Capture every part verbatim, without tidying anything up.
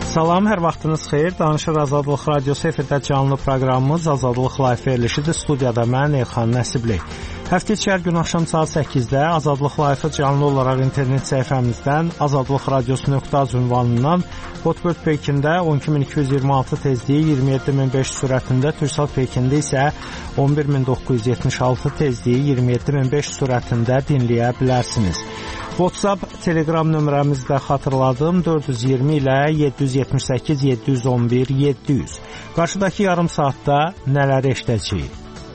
Salam, hər vaxtınız xeyir. Danışır Azadlıq Radiosu efirdə canlı proqramımız Azadlıq Live verilişidir. Studiyada mən Elxan Nəsibli. Həftə içi hər gün axşam saat səkkizdə Azadlıq Live-ı canlı olaraq internet səhifəmizdən azadlıq radiosu nöqtə az ünvanından Hotbird Pekində on iki min iki yüz iyirmi altı tezliyi iyirmi yeddi min beş yüz sürətində, Türksat Pekində isə on bir min doqquz yüz yetmiş altı tezliyi iyirmi yeddi min beş yüz sürətində dinləyə bilərsiniz. WhatsApp, Telegram nömrəmizi də xatırladım. dörd yüz iyirmi ilə yeddi yüz yetmiş səkkiz yeddi yüz on bir yeddi yüz. Qarşıdakı yarım saatda nələr eşidəcəyik?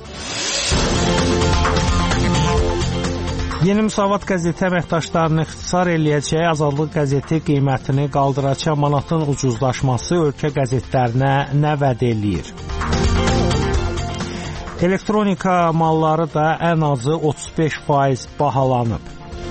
Yeni Müsavat qəzeti əməkdaşlarını ixtisar eləyəcək Azadlıq qəzeti qiymətini qaldıracaq manatın ucuzlaşması ölkə qəzetlərinə nə vəd eləyir? Elektronika malları da ən azı otuz beş faiz bahalanıb.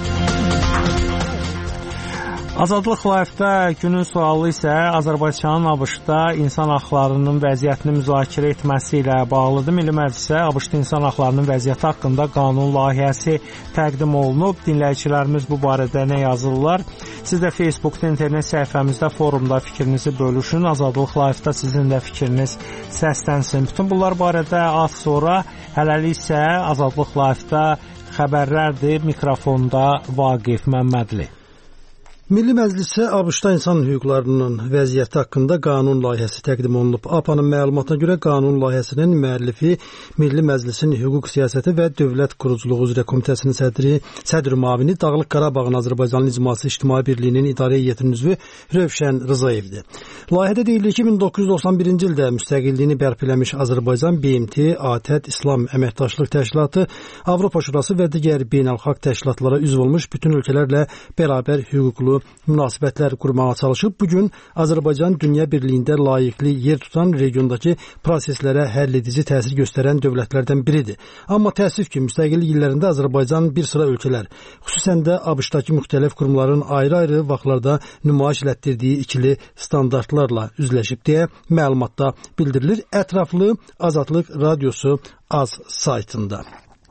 Azadlıq Live-da günün sualı isə Azərbaycanın ABŞ-da insan haqlarının vəziyyətini müzakirə etməsi ilə bağlıdır. Milli Məclisə ABŞ-da insan haqlarının vəziyyəti haqqında qanun layihəsi təqdim olunub. Dinləyicilərimiz bu barədə nə yazırlar? Siz də Facebookda, internet səhifəmizdə, forumda fikrinizi bölüşün. Azadlıq Live-da sizin də fikriniz səslənsin. Bütün bunlar barədə az sonra, hələlik isə Azadlıq Live-da xəbərlərdir. Mikrofonda Vaqif Məmmədli. Milli Məclisə ABŞ-da insan hüquqlarının vəziyyəti haqqında qanun layihəsi təqdim olunub. A P A-nın məlumatına görə qanun layihəsinin müəllifi Milli Məclisin Hüquq Siyasəti və Dövlət Quruculuğu üzrə Komitəsinin sədri, sədr müavini Dağlıq Qarabağın Azərbaycanlı İcması İctimai Birliyinin İdarə Heyətinin üzvü Rövşən Rızayevdir. Layihədə deyilir ki, min doqquz yüz doxsan birinci ildə müstəqilliyini bərpa eləmiş Azərbaycan B M T, A T Ə D, İslam Əməkdaşlıq Təşkilatı, Avropa Şurası və digər beynəlxalq təşkilatlara üzv olmuş bütün ölkələrlə bərabər hüquqlu münasibətlər qurmağa çalışıb. Bugün Azərbaycan dünya birliyində layiqli yer tutan regiondakı proseslərə həlledici təsir göstərən dövlətlərdən biridir. Amma təəssüf ki, müstəqillik illərində Azərbaycan bir sıra ölkələr, xüsusən də ABŞ-dakı müxtəlif qurumların ayrı-ayrı vaxtlarda nümayiş etdirdiyi ikili standartlarla üzləşib deyə məlumatda bildirilir. Ətraflı Azadlıq Radiosu Az saytında.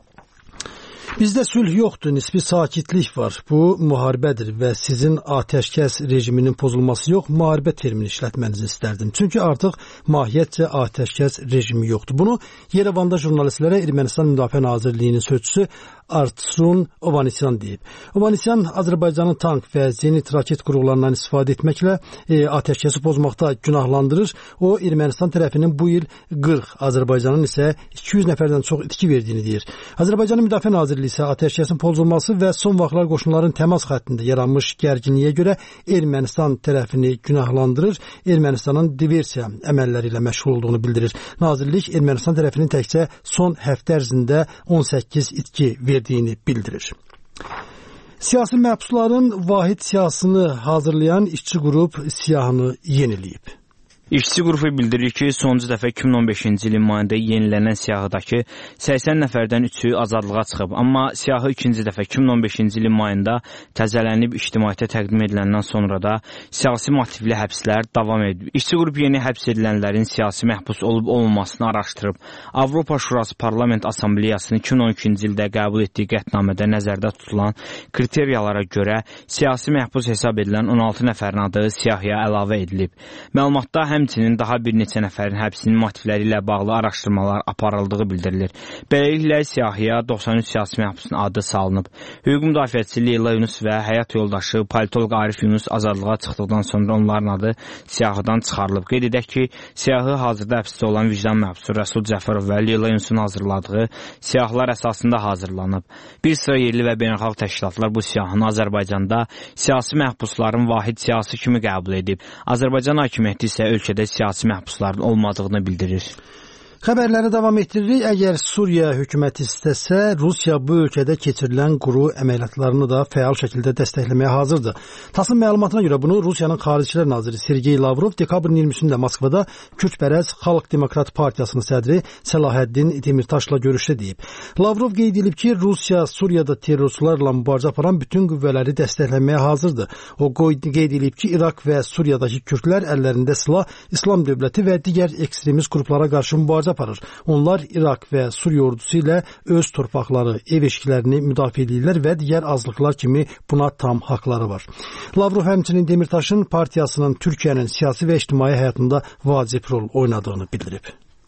Bizdə sülh yoxdur, nisbi sakitlik var. Bu müharibədir və sizin atəşkəs rejiminin pozulması yox, müharibə termini işlətmənizi istərdim. Çünki artıq mahiyyətcə atəşkəs rejimi yoxdur. Bunu Yerevanda jurnalistlərə Ermənistan Müdafiə Nazirliyinin sözçüsü Artsun Ovanesyan deyib. Ovanesyan Azərbaycanın tank və zenit raket qurğularından istifadə etməklə e, atəşkəsi pozmaqda günahlandırır. O, Ermənistan tərəfinin bu il qırx, Azərbaycanın isə iki yüz nəfərdən çox itki verdiyini deyir. Azərbaycanın Müdafiə Nazirliyi isə atəşkəsin pozulması və son vaxtlar qoşunların təmas xəttində yaranmış gərginliyə görə Ermənistan tərəfini günahlandırır. Ermənistanın diversiya əməlləri ilə məşğul olduğunu bildirir. Nazirlik Ermənistan tərəfinin təkcə son həftə ərzində on səkkiz itki verdiyini bildirir. Siyasi məhbusların vahid siyasını hazırlayan işçi qrup siyahını yeniləyib. İşçi qrupu bildirir ki, sonuncu dəfə iki min on beşinci ilin mayında yenilənən siyahıdakı səksən nəfərdən üçü azadlığa çıxıb. Amma siyahı ikinci dəfə iki min on beşinci ilin mayında təzələnib ictimaiyyətə təqdim ediləndən sonra da siyasi motivli həbslər davam edib. İşçi qrupu yeni həbs edilənlərin siyasi məhbus olub-olmamasını araşdırıb. Avropa Şurası Parlament Assambleyasının iki min on ikinci ildə qəbul etdiyi qətnamədə nəzərdə tutulan kriteriyalara görə siyasi məhbus hesab edilən on altı nəfərin adı siyahıya əlavə edilib. Məlumatda həm Həmçinin daha bir neçə nəfərin həbsinin motivləri ilə bağlı araşdırmalar aparıldığı bildirilir. Beləliklə siyahıya doxsan üç siyasi məhbusun adı salınıb. Hüquq müdafiəçisi Leyla Yunus və həyat yoldaşı politoloq Arif Yunus azadlığa çıxdıqdan sonra onların adı siyahıdan çıxarılıb. Qeyd edək ki, siyahı hazırda həbsdə olan vicdan məhbusu Rəsul Cəfərov və Leyla Yunusun hazırladığı siyahılar əsasında hazırlanıb. Bir sıra yerli və beynəlxalq təşkilatlar bu siyahını Azərbaycanda siyasi məhbusların vahid siyasi kimi qəbul edib. Azərbaycan hakimiyyəti isə ölkə ölkədə siyasi məhbusların olmadığını bildirir. Xəbərləri davam etdiririk. Əgər Suriya hökuməti istəsə, Rusiya bu ölkədə keçirilən quru əməliyyatlarını da fəal şəkildə dəstəkləməyə hazırdır. TASS-ın məlumatına görə bunu Rusiyanın Xaricilər Naziri Sergey Lavrov dekabrın iyirmisində Moskvada Kürdpərəst Xalq Demokrat Partiyasının sədri Səlahəddin Demirtaşla görüşdə deyib. Lavrov qeyd edib ki, Rusiya Suriyada terrorçularla mübarizə aparan bütün qüvvələri dəstəkləməyə hazırdır. O qeyd edib ki, İraq və Suriyadakı kürdlər əllərində silah, İslam dövləti və digər ekstremist qruplara qarşı mübarizə aparır. Onlar İraq və Suriya ordusu ilə öz torpaqları, ev eşkilərini müdafiə edirlər və digər azlıqlar kimi buna tam haqları var. Lavrov həmçinin Demirtaşın partiyasının Türkiyənin siyasi və ictimai həyatında vacib rol oynadığını bildirib.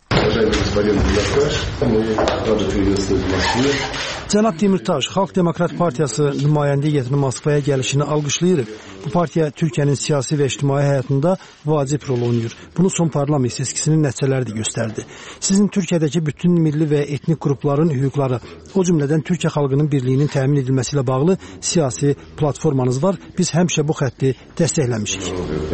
Cənab Demirtaş, Xalq Demokrat Partiyası nümayəndə heyətinin Moskvaya gəlişini alqışlayırıq. Bu partiya Türkiyənin siyasi və ictimai həyatında vacib rol oynayır. Bunu son parlament seçkisinin nəticələri də göstərdi. Sizin Türkiyədəki bütün milli və etnik qrupların hüquqları, o cümlədən Türkiyə xalqının birliyinin təmin edilməsi ilə bağlı siyasi platformanız var. Biz həmişə bu xətti dəstəkləmişik.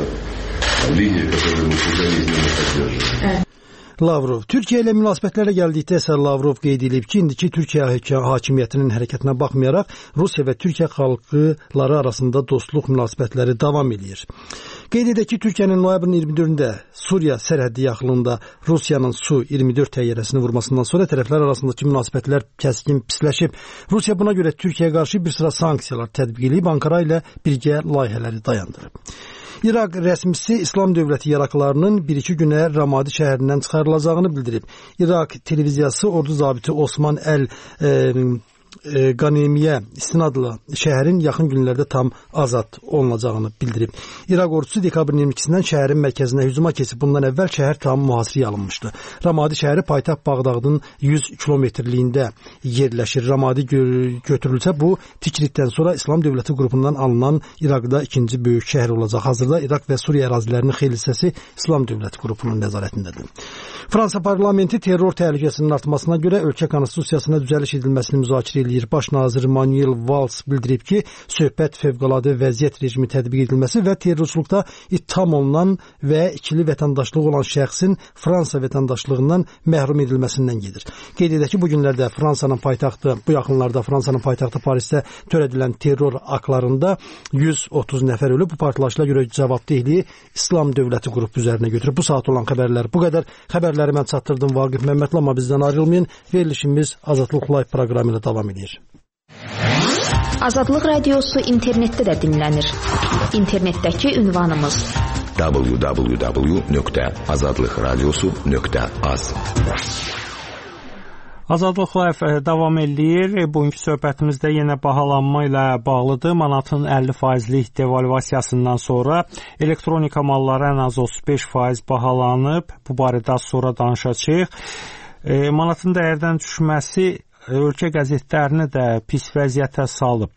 Lavrov, Türkiyə ilə münasibətlərə gəldikdə isə Lavrov qeyd edib ki, indiki Türkiyə hakimiyyətinin hərəkətinə baxmayaraq Rusiya və Türkiyə xalqları arasında dostluq münasibətləri davam edir. Qeyd edək ki, Türkiyənin noyabrın iyirmi dördündə Suriya sərhəddi yaxınlığında Rusiyanın Su iyirmi dörd təyyarəsini vurmasından sonra tərəflər arasındakı münasibətlər kəskin pisləşib. Rusiya buna görə Türkiyəyə qarşı bir sıra sanksiyalar tətbiq edib, Ankara ilə birgə layihələri dayandırıb. İraq rəsmisi İslam dövləti yaraqlarının bir-iki günə Ramadi şəhərindən çıxarılacağını bildirib. İraq televiziyası ordu zabiti Osman Əl e, e, Qanemiyə istinadla şəhərin yaxın günlərdə tam azad olunacağını bildirib. İraq ordusu dekabrın iyirmi ikisindən şəhərin mərkəzinə hücuma keçib. Bundan əvvəl şəhər tam mühasirəyə alınmışdı. Ramadi şəhəri paytaxt Bağdadın yüz kilometrliyində yerləşir. Ramadi gö götürülsə bu Tikritdən sonra İslam dövləti qrupundan alınan İraqda ikinci böyük şəhər olacaq. Hazırda İraq və Suriya ərazilərinin xeyli hissəsi İslam dövləti qrupunun nəzarətindədir. Fransa parlamenti terror təhlükəsinin artmasına görə ölkə konstitusiyasına düzəliş edilməsini müzakirə edir. Baş nazir Manuel Valls bildirib ki, söhbət fövqəladə vəziyyət rejimi tətbiq edilməsi və terrorçuluqda ittiham olunan və ikili vətəndaşlığı olan şəxsin Fransa vətəndaşlığından məhrum edilməsindən gedir. Qeyd edək ki, bu günlərdə Fransanın paytaxtı, bu yaxınlarda Fransanın paytaxtı Parisdə törədilən terror aktlarında yüz otuz nəfər ölüb. Bu partlayışlara görə cavabdehliyi İslam dövləti qrupu üzərinə götürüb. Bu saat olan xəbərlər bu qədər. Xəbərləri mən çatdırdım Vaqif Məmmədli, amma bizdən ayrılmayın. Verilişimiz Azadlıq Live proqramı ilə davam edir. Azadlıq radiosu internetdə də dinlənir. İnternetdəki ünvanımız w w w nöqtə azadlıq radiosu nöqtə az. Azadlıq Live davam edir. Bugünkü söhbətimizdə yenə bahalanma ilə bağlıdır. Manatın əlli faizlik devalvasiyasından sonra elektronika malları ən az otuz beş faiz bahalanıb. Bu barədə az sonra danışacağıq. E, manatın dəyərdən düşməsi ölkə qəzetlərini də pis vəziyyətə salıb.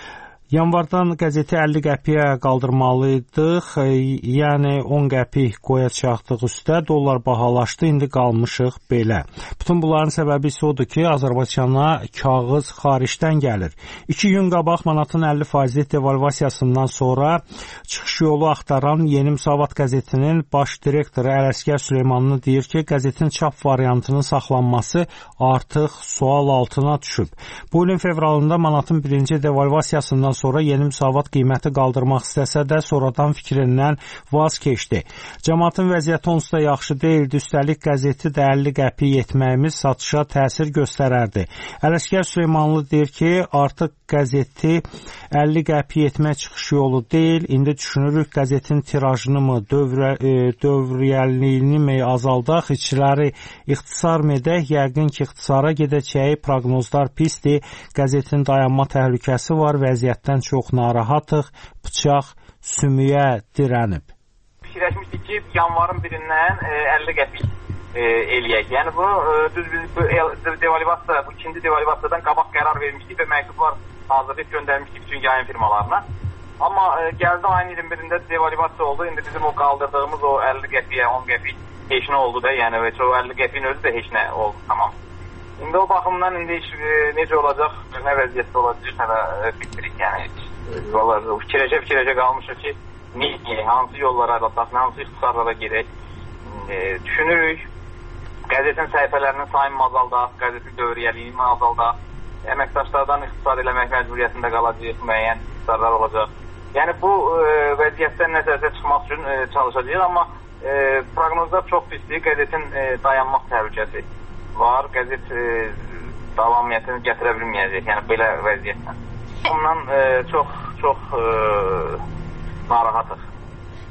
Yanvardan qəzeti əlli qəpiyə qaldırmalıydıq, yəni on qəpik qoyacaqdıq üstə, dollar bahalaşdı, indi qalmışıq belə. Bütün bunların səbəbi isə odur ki, Azərbaycana kağız xaricdən gəlir. İki gün qabaq manatın əlli faizlik devalvasiyasından sonra çıxış yolu axtaran Yeni Müsavat qəzetinin baş direktoru Ələsgər Süleymanlı deyir ki, qəzetin çap variantının saxlanması artıq sual altına düşüb. Bu ilin fevralında manatın birinci devalvasiyasından sonra Yeni Müsavat qiyməti qaldırmaq istəsə də sonradan fikrindən vaz keçdi. Cəmaatın vəziyyəti onsuz da yaxşı deyildi, üstəlik qəzeti də əlli qəpik etməyimiz satışa təsir göstərərdi. Ələsgər Süleymanlı deyir ki, artıq qəzeti əlli qəpik etmək çıxış yolu deyil, indi düşünürük qəzetin tirajını mı, dövrə, e, dövriyyəliyini mi azaldaq, içləri ixtisar mı edək, yəqin ki, ixtisara gedəcəyi proqnozlar pisdir, qəzetin dayanma təhlükəsi var, vəziyyətdən çox narahatıq, bıçaq sümüyə dirənib. Fikirləşmişdik ki, yanvarın birindən əlli qəpik eləyək. Yəni bu, düz biz bu devalivasiya, bu ikinci devalivasiyadan qabaq qərar vermişdik və məktublar hazırlayıb göndərmişdik bütün yayın firmalarına. Amma gəldi ayın iyirmi birində devalivasiya oldu. İndi bizim o qaldırdığımız o əlli qəpiyə, on qəpik heç nə oldu da, yəni və o əlli qəpiyin özü də heç nə oldu, tamam. İndi o baxımdan indi iş necə olacaq, nə vəziyyətdə olacaq, nə də bilmirik, yəni fikirəcə-fikirəcə qalmışıq ki, niyə, hansı yollara alataq, hansı ixtisarlara gedək, e, düşünürük, qəzetin səhifələrinin sayını azaldaq, qəzetin dövriyyəliyini azaldaq, əməkdaşlardan ixtisar eləmək məcburiyyətində qalacaq, müəyyən ixtisarlar olacaq. Yəni bu e, vəziyyətdən nəzərdə çıxmaq üçün e, çalışacağıq, amma e, proqnozlar çox pisdir, qəzetin e, dayanmaq təhlükəsi var, qəzet e, davamiyyətini gətirə bilməyəcək, yəni belə vəziyyətlə. Ondan e, çox, çox e, narahatıq.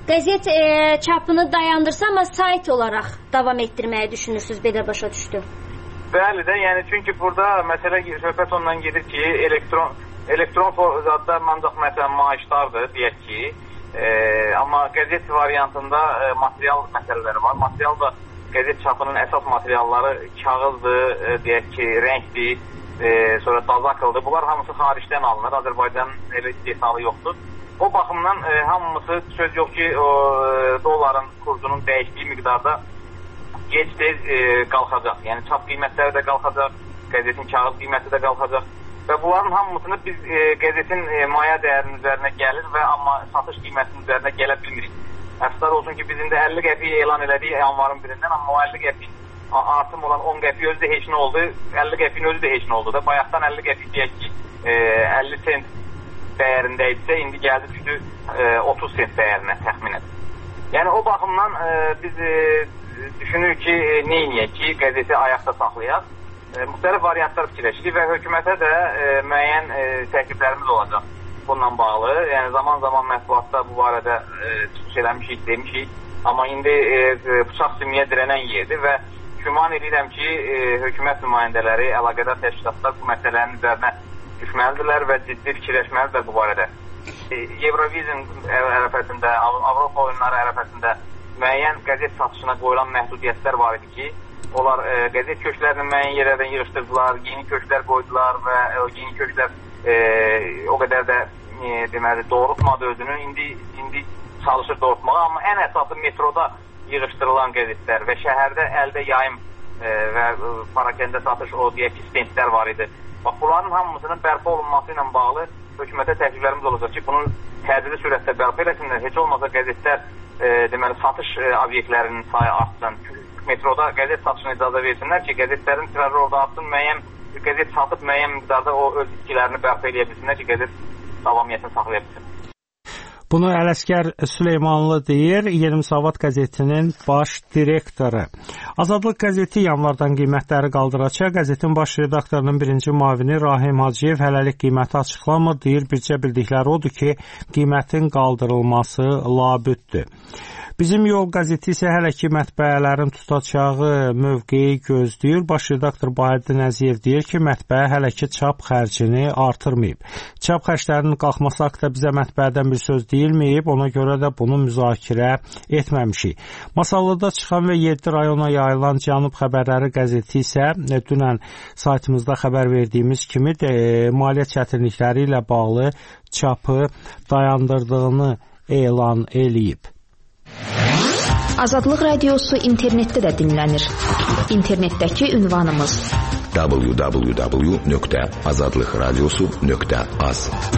Qəzet e, çapını dayandırsa, amma sayt olaraq davam etdirməyi düşünürsünüz, belə başa düşdüm. Bəli də, yəni çünki burada məsələ söhbət ondan gedir ki, elektron elektron zadda ancaq məsələn maaşlardır, deyək ki, e, amma qəzet variantında e, material məsələləri var. Material da qəzet çapının əsas materialları kağızdır, e, deyək ki, rəngdir, e, sonra dazakıldır. Bunlar hamısı xaricdən alınır, Azərbaycanın elə istehsalı yoxdur. O baxımdan e, hamısı söz yox ki, o e, doların kursunun dəyişdiyi miqdarda gec-tez e, qalxacaq. Yəni çap qiymətləri də qalxacaq, qəzetin kağız qiyməti də qalxacaq. Və bunların hamısını biz e, qəzetin e, maya dəyərinin üzərinə gəlir və amma satış qiymətinin üzərinə gələ bilmirik. Əfsar olsun ki, bizim də əlli qəpiyi elan elədik yanvarın birindən, amma o əlli qəpiyi artım olan on qəpiyi özü də heç nə oldu, əlli qəpiyin özü də heç nə oldu da. Bayaqdan əlli qəpiyi deyək ki, e, əlli sent dəyərində idisə, indi gəldi düşdü e, otuz sent dəyərinə təxminən. Yəni o baxımdan e, biz e, düşünürük ki, e, neyniyək ki, qəzeti ayaqda saxlayaq. E, müxtəlif variantlar fikirləşirik və hökumətə də e, müəyyən e, təkliflərimiz olacaq bununla bağlı. Yəni zaman-zaman mətbuatda bu barədə e, çıxış eləmişik, demişik. Amma indi e, bıçaq sümüyə dirənən yerdir və güman edirəm ki, e, hökumət nümayəndələri, əlaqədar təşkilatlar bu məsələnin üzərinə düşməlidirlər və ciddi fikirləşməlidirlər bu barədə. E, Eurovizyon ərəfəsində, Avropa oyunları ərəfəsində müəyyən qəzet satışına qoyulan məhdudiyyətlər var idi ki, onlar e, qəzet köşklərini müəyyən yerlərdən yığışdırdılar, yeni köşklər qoydular və e, o yeni köşklər e, o qədər də e, deməli doğrultmadı özünü. İndi indi çalışır doğrultmağa, amma ən əsası metroda yığışdırılan qəzetlər və şəhərdə əldə yayım e, və e, parakəndə satış o deyək ki, stendlər var idi. Bax, bunların hamısının bərpa olunması ilə bağlı hökumətə təkliflərimiz olacaq ki, bunun tədricli sürətdə bərpa eləsinlər. Heç olmasa qəzetlər e, deməli satış e, obyektlərinin sayı artsın. Metroda qəzet satışına icazə versinlər ki, qəzetlərin tirajı orada artsın, müəyyən qəzet satıb müəyyən miqdarda o öz itkilərini bərpa edə bilsinlər ki, qəzet davamiyyətini saxlaya bilsin. Bunu Ələsgər Süleymanlı deyir, Yeni Müsavat qəzetinin baş direktoru. Azadlıq qəzeti yanvardan qiymətləri qaldıracaq. Qəzetin baş redaktorunun birinci müavini Rahim Hacıyev hələlik qiyməti açıqlamır, deyir, bircə bildikləri odur ki, qiymətin qaldırılması labüddür. Bizim Yol qəzeti isə hələ ki mətbəələrin tutacağı mövqeyi gözləyir. Baş redaktor Bahəddin Əziyev deyir ki, mətbəə hələ ki çap xərcini artırmayıb. Çap xərclərinin qalxması haqqında bizə mətbəədən bir söz deyilməyib, ona görə də bunu müzakirə etməmişik. Masallıda çıxan və yeddi rayona yayılan Cənub xəbərləri qəzeti isə dünən saytımızda xəbər verdiyimiz kimi de, maliyyə çətinlikləri ilə bağlı çapı dayandırdığını elan eləyib. Azadlıq Radiosu internetdə də dinlənir. İnternetdəki ünvanımız w w w nöqtə azadlıq radiosu nöqtə az.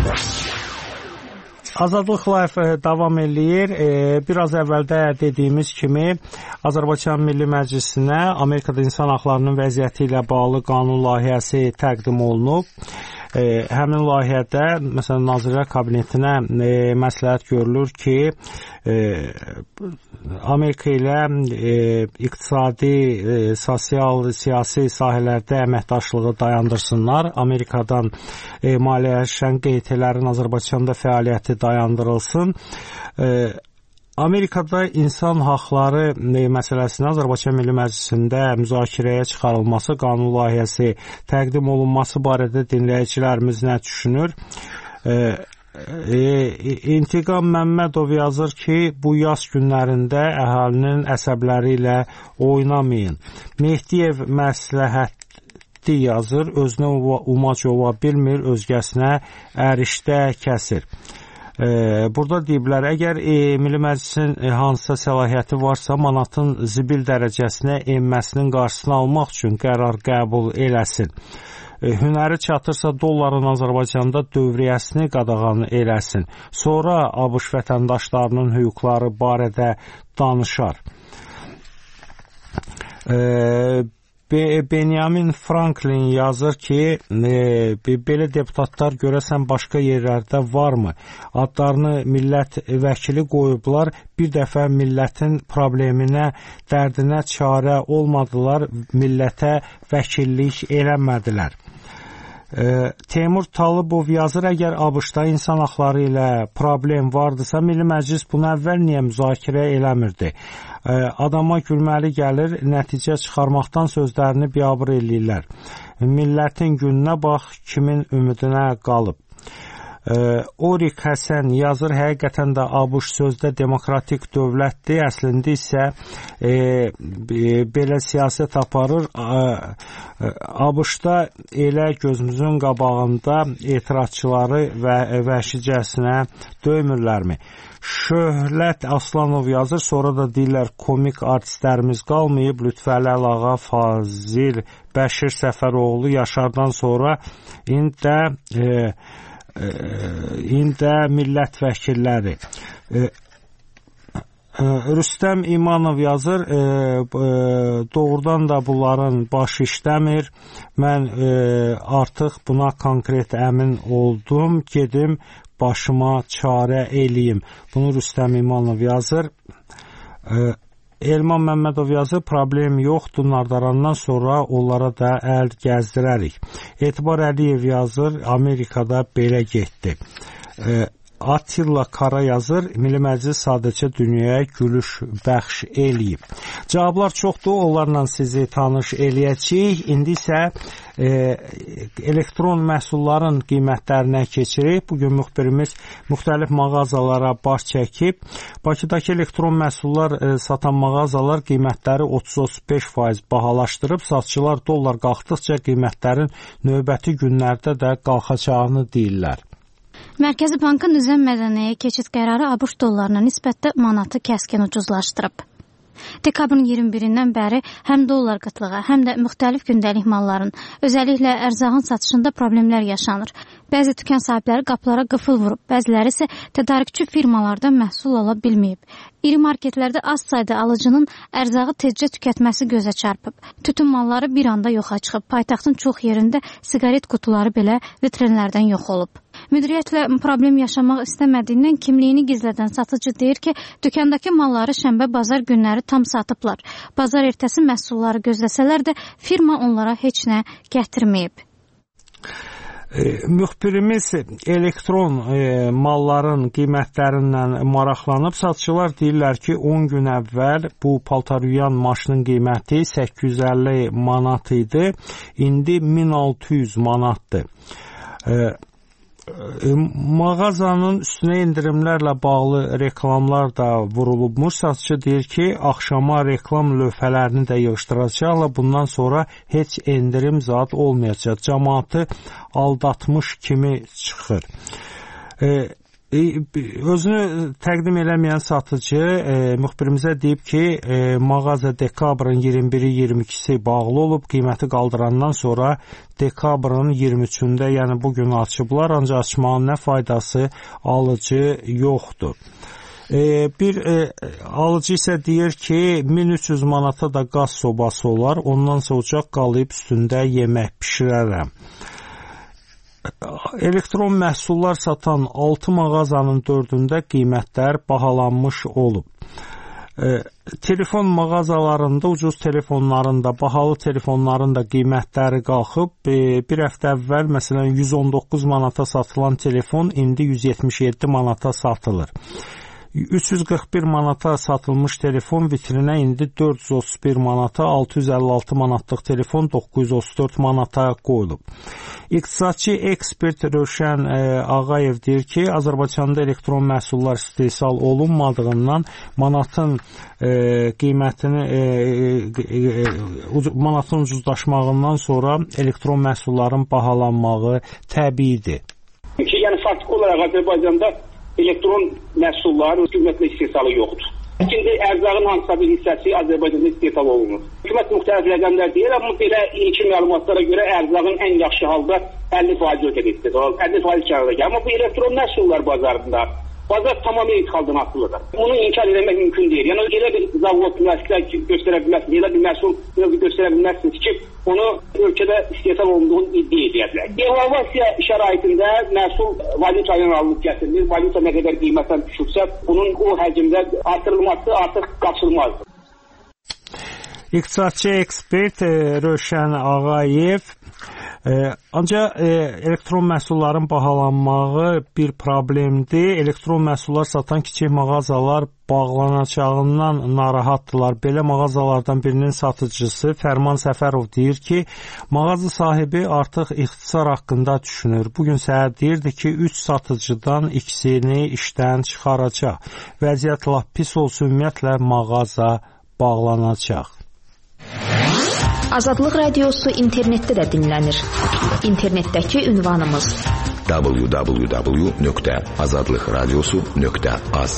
Azadlıq Live davam eləyir. E, biraz əvvəldə dediyimiz kimi Azərbaycan Milli Məclisinə Amerikada insan haqlarının vəziyyəti ilə bağlı qanun layihəsi təqdim olunub. E, həmin layihədə məsələn Nazirlər Kabinetinə e, məsləhət görülür ki, e, Amerika ilə e, iqtisadi, e, sosial, siyasi sahələrdə əməkdaşlığı dayandırsınlar. Amerikadan e, maliyyələşən Q T L'lərin Azərbaycanda fəaliyyəti dayandırılsın. E, Amerikada insan haqları məsələsinin Azərbaycan Milli Məclisində müzakirəyə çıxarılması, qanun layihəsi təqdim olunması barədə dinləyicilərimiz nə düşünür? E, e, İntiqam Məmmədov yazır ki, bu yaz günlərində əhalinin əsəbləri ilə oynamayın. Mehdiyev məsləhətli yazır, özünə umac ova bilmir, özgəsinə ərişdə kəsir. Burada deyiblər, əgər e, Milli Məclisin e, hansısa səlahiyyəti varsa, manatın zibil dərəcəsinə enməsinin qarşısını almaq üçün qərar qəbul eləsin. E, hünəri çatırsa, dolların Azərbaycanda dövriyyəsini qadağan eləsin. Sonra ABŞ vətəndaşlarının hüquqları barədə danışar. E, Benjamin Franklin yazır ki, e, belə deputatlar görəsən başqa yerlərdə varmı? Adlarını millət vəkili qoyublar, bir dəfə millətin probleminə, dərdinə çarə olmadılar, millətə vəkillik eləmədilər. E, Teymur Talıbov yazır, əgər ABŞ-da insan haqları ilə problem vardısa, Milli Məclis bunu əvvəl niyə müzakirə eləmirdi? E, adama gülməli gəlir, nəticə çıxarmaqdan sözlərini biabır eləyirlər. Millətin gününə bax, kimin ümidinə qalıb. Orik Həsən yazır, həqiqətən də ABŞ sözdə demokratik dövlətdir, əslində isə e, e, belə siyasət aparır. ABŞ-da elə gözümüzün qabağında etirazçıları və vəhşicəsinə döymürlərmi? Şöhrət Aslanov yazır, sonra da deyirlər komik artistlərimiz qalmayıb, Lütfəli Əlağa, Fazil, Bəşir Səfəroğlu Yaşardan sonra indi də e, indi millət vəkilləri. Rüstəm İmanov yazır, doğrudan da bunların başı işləmir, mən artıq buna konkret əmin oldum, gedim başıma çarə eləyim. Bunu Rüstəm İmanov yazır. Elman Məmmədov yazır, problem yoxdur, Nardarandan sonra onlara da əl gəzdirərik. Etibar Əliyev yazır, Amerikada belə getdi. E, Atilla Kara yazır, Milli Məclis sadəcə dünyaya gülüş bəxş eləyib. Cavablar çoxdur, onlarla sizi tanış eləyəcəyik. İndi isə e, elektron məhsulların qiymətlərinə keçirik. Bugün müxbirimiz müxtəlif mağazalara baş çəkib. Bakıdakı elektron məhsullar e, satan mağazalar qiymətləri otuz otuz beş faiz bahalaşdırıb. Satçılar dollar qalxdıqca qiymətlərin növbəti günlərdə də qalxacağını deyirlər. Mərkəzi Bankın üzən mədəniyyəyə keçid qərarı ABŞ dollarına nisbətdə manatı kəskin ucuzlaşdırıb. Dekabrın iyirmi birindən bəri həm dollar qıtlığı, həm də müxtəlif gündəlik malların, özəlliklə ərzağın satışında problemlər yaşanır. Bəzi dükan sahibləri qapılara qıfıl vurub, bəziləri isə tədarükçü firmalardan məhsul ala bilməyib. İri marketlərdə az sayda alıcının ərzağı tezcə tükətməsi gözə çarpıb. Tütün malları bir anda yoxa çıxıb, paytaxtın çox yerində siqaret qutuları belə vitrinlərdən yox olub. Müdiriyyətlə problem yaşamaq istəmədiyindən kimliyini gizlədən satıcı deyir ki, dükandakı malları şənbə bazar günləri tam satıblar. Bazar ertəsi məhsulları gözləsələr də firma onlara heç nə gətirməyib. E, müxbirimiz elektron e, malların qiymətlərindən maraqlanıb. Satıcılar deyirlər ki, on gün əvvəl bu paltaryuyan maşının qiyməti səkkiz yüz əlli manat idi, indi min altı yüz manatdır. E, Mağazanın üstünə endirimlərlə bağlı reklamlar da vurulubmuş. Satıcı deyir ki, axşama reklam lövhələrini də yığışdıracaqlar. Bundan sonra heç endirim zad olmayacaq. Cəmaatı aldatmış kimi çıxır. E, e, özünü təqdim eləməyən satıcı e, müxbirimizə deyib ki, e, mağaza dekabrın iyirmi biri iyirmi ikisi bağlı olub. Qiyməti qaldırandan sonra dekabrın iyirmi üçündə, yəni bugün açıblar, ancaq açmağın nə faydası, alıcı yoxdur. E, bir e, alıcı isə deyir ki, min üç yüz manata da qaz sobası olar, ondan sonra ocaq qalıyıb üstündə yemək pişirərəm. Elektron məhsullar satan altı mağazanın dördündə qiymətlər bahalanmış olub. E, telefon mağazalarında, ucuz telefonlarında, bahalı telefonların da qiymətləri qalxıb. E, bir həftə əvvəl, məsələn, yüz on doqquz manata satılan telefon indi yüz yetmiş yeddi manata satılır. üç yüz qırx bir manata satılmış telefon vitrinə indi dörd yüz otuz bir manata, altı yüz əlli altı manatlıq telefon doqquz yüz otuz dörd manata qoyulub. İqtisadçı ekspert Rövşən e, Ağayev deyir ki, Azərbaycanda elektron məhsullar istehsal olunmadığından manatın e, qiymətini e, e, e, manatın ucuzlaşmağından sonra elektron məhsulların bahalanmağı təbiidir. Ki, yəni faktik olaraq Azərbaycanda elektron məhsulların qiymətli istehsalı yoxdur. İkinci, ərzağın hansısa bir hissəsi Azərbaycanda istehsal olunur. Hökumət müxtəlif rəqəmlər deyir, amma belə ilkin məlumatlara görə ərzağın ən yaxşı halda əlli faiz ölkədə istehsal, əlli faiz kənarda gəlir. Amma bu elektron məhsullar bazarında bazar tamamilə idxaldan asılıdır. Bunu inkar etmək mümkün deyil. Yəni elə bir zavod müəssisələr göstərə bilməzsiniz, elə bir məhsul göstərə bilməzsiniz ki, onu ölkədə istehsal olunduğunu iddia edəcəklər. Devalvasiya şəraitində məhsul valyuta ilə alınıb gətirilir. Valyuta nə qədər qiymətdən düşürsə, bunun o həcmdə artırılması artıq qaçılmazdır. İqtisadçı ekspert Rövşən Ağayev Ancaq e, elektron məhsulların bahalanmağı bir problemdir. Elektron məhsullar satan kiçik mağazalar bağlanacağından narahatdılar. Belə mağazalardan birinin satıcısı Fərman Səfərov deyir ki, mağaza sahibi artıq ixtisar haqqında düşünür. Bugün səhər deyirdi ki, üç satıcıdan ikisini işdən çıxaracaq. Vəziyyət lap pis olsa ümumiyyətlə mağaza bağlanacaq. Azadlıq Radiosu internetdə də dinlənir. İnternetdəki ünvanımız w w w nöqtə azadlıq radiosu nöqtə az.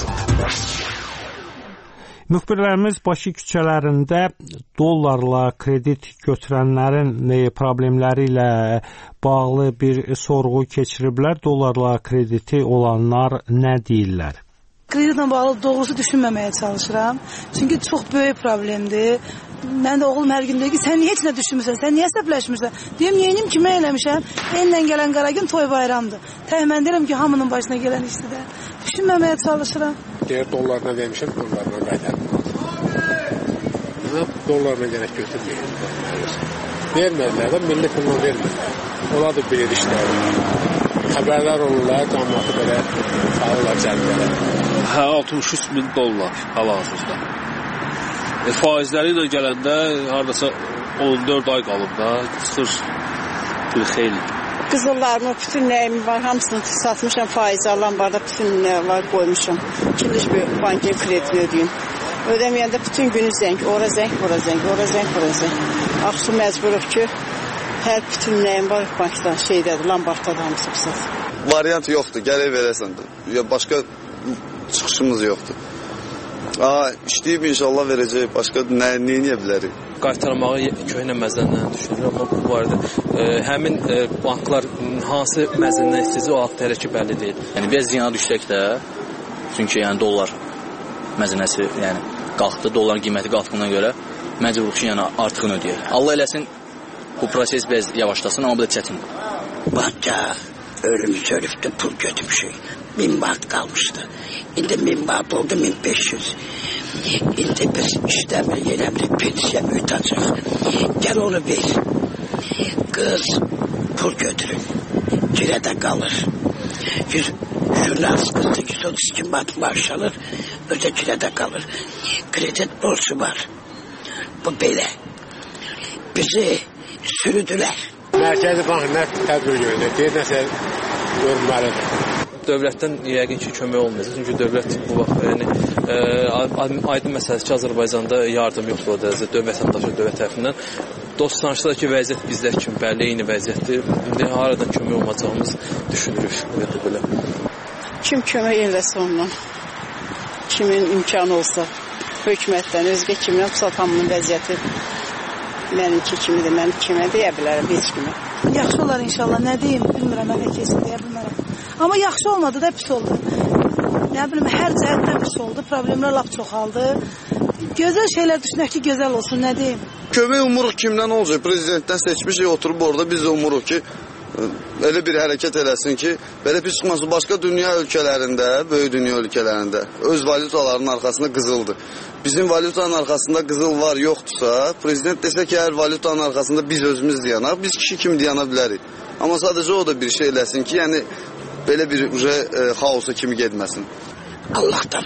Müxbirlərimiz Bakı küçələrində dollarla kredit götürənlərin problemləri ilə bağlı bir sorğu keçiriblər. Dollarla krediti olanlar nə deyirlər? Kreditlə bağlı doğrusu düşünməməyə çalışıram. Çünki çox böyük problemdir. Mən də oğlum hər gün deyir ki, sən niyə heç nə düşünmürsən, sən niyə səbləşmirsən? Deyim, neynim, kimə eləmişəm? Ellə gələn qara gün toy bayramdır. Təhmən deyirəm ki, hamının başına gələn işdir də. Düşünməməyə çalışıram. Deyir, dollarla vermişəm, dollarla qaytarım. Dollarla gərək götürməyəm. Vermədilər də, millət bundan vermədilər. Ola da bir işlər. Xəbərlər olurlar, cəmiyyəti belə sağırlar cəmiyyələr. Hə, altmış üç min dollar hal-hazırda. E, faizləri ilə gələndə haradasa on dörd ay qalıb da, çıxır bir xeyli. Qızıllarımı, bütün nəyimi var, hamısını satmışam, faiz alan barda bütün nə var qoymuşam. Şimdi bir bankin kredini ödəyim. Ödəməyəndə bütün günü zəng, ora zəng, ora zəng, ora zəng, ora zəng. Axsu məcburuq ki, hər bütün nəyim var bankdan, şeydədir, Lambardda da hamısı sat. Variant yoxdur, gələk verəsən. Başqa çıxışımız yoxdur. Aa, işləyib inşallah verəcək, başqa nə, nə edə bilərik? Qaytarmağı köhnə məzəndən düşünürəm, amma bu barədə e, həmin e, banklar hansı məzəndən istəyəcək o alt hələ ki bəlli deyil. Yəni biraz ziyana düşsək də, çünki yəni dollar məzənəsi yəni qalxdı, dolların qiyməti qalxdığına görə məcburuq ki, yəni artığını ödəyək. Allah eləsin bu proses biraz yavaşlasın, amma bu da çətindir. Banka ölümü sörüfdə pul götürmüşük. Min baht qalmışdı. İndi min baht oldu, min beş yüz. İndi biz işləmə yerəmlik pensiya mühtacıq. Gəl onu ver. Qız pul götürür. Girədə qalır. Jurnalist qızda yüz otuz iki baht maaş alır. Özə girədə qalır. Kredit borcu var. Bu belə. Bizi sürüdülər. Mərkəzi Bank nə tədbir görür? Deyir, nəsə görünməlidir. Dövlətdən yəqin ki, kömək olmayacaq. Çünki dövlət bu vaxt yəni, e, aydın məsələsi ki, Azərbaycanda yardım yoxdur o dərəcədə dövlət vətəndaşı dövlət tərəfindən. Dost tanışdakı vəziyyət bizdə kimi bəlli eyni vəziyyətdir. İndi haradan kömək olmayacağımız düşünürük. Belə belə. Kim kömək eləsə ondan, kimin imkanı olsa, hökumətdən, özgə kimdən tutsa hamının vəziyyəti mənimki kimidir, mən kimə deyə bilərəm, heç kimə. Yaxşı olar inşallah, nə deyim, bilmirəm, mən də kesin deyə bilmərəm. Amma yaxşı olmadı da pis oldu. Nə bilim, hər cəhətdən pis oldu, problemlər lap çoxaldı. Gözəl şeylər düşünək ki, gözəl olsun, nə deyim. Kömək umuruq kimdən olacaq? Prezidentdən seçmişik, oturub orada biz də umuruq ki, elə bir hərəkət eləsin ki, belə pis çıxmasın. Başqa dünya ölkələrində, böyük dünya ölkələrində öz valutalarının arxasında qızıldır. Bizim valutanın arxasında qızıl var, yoxdursa, prezident desə ki, hər valutanın arxasında biz özümüz dayanaq, biz kişi kimi dayana bilərik. Amma sadəcə o da bir şey eləsin ki, yəni belə bir uje e, xaosa kimi getməsin. Allahdan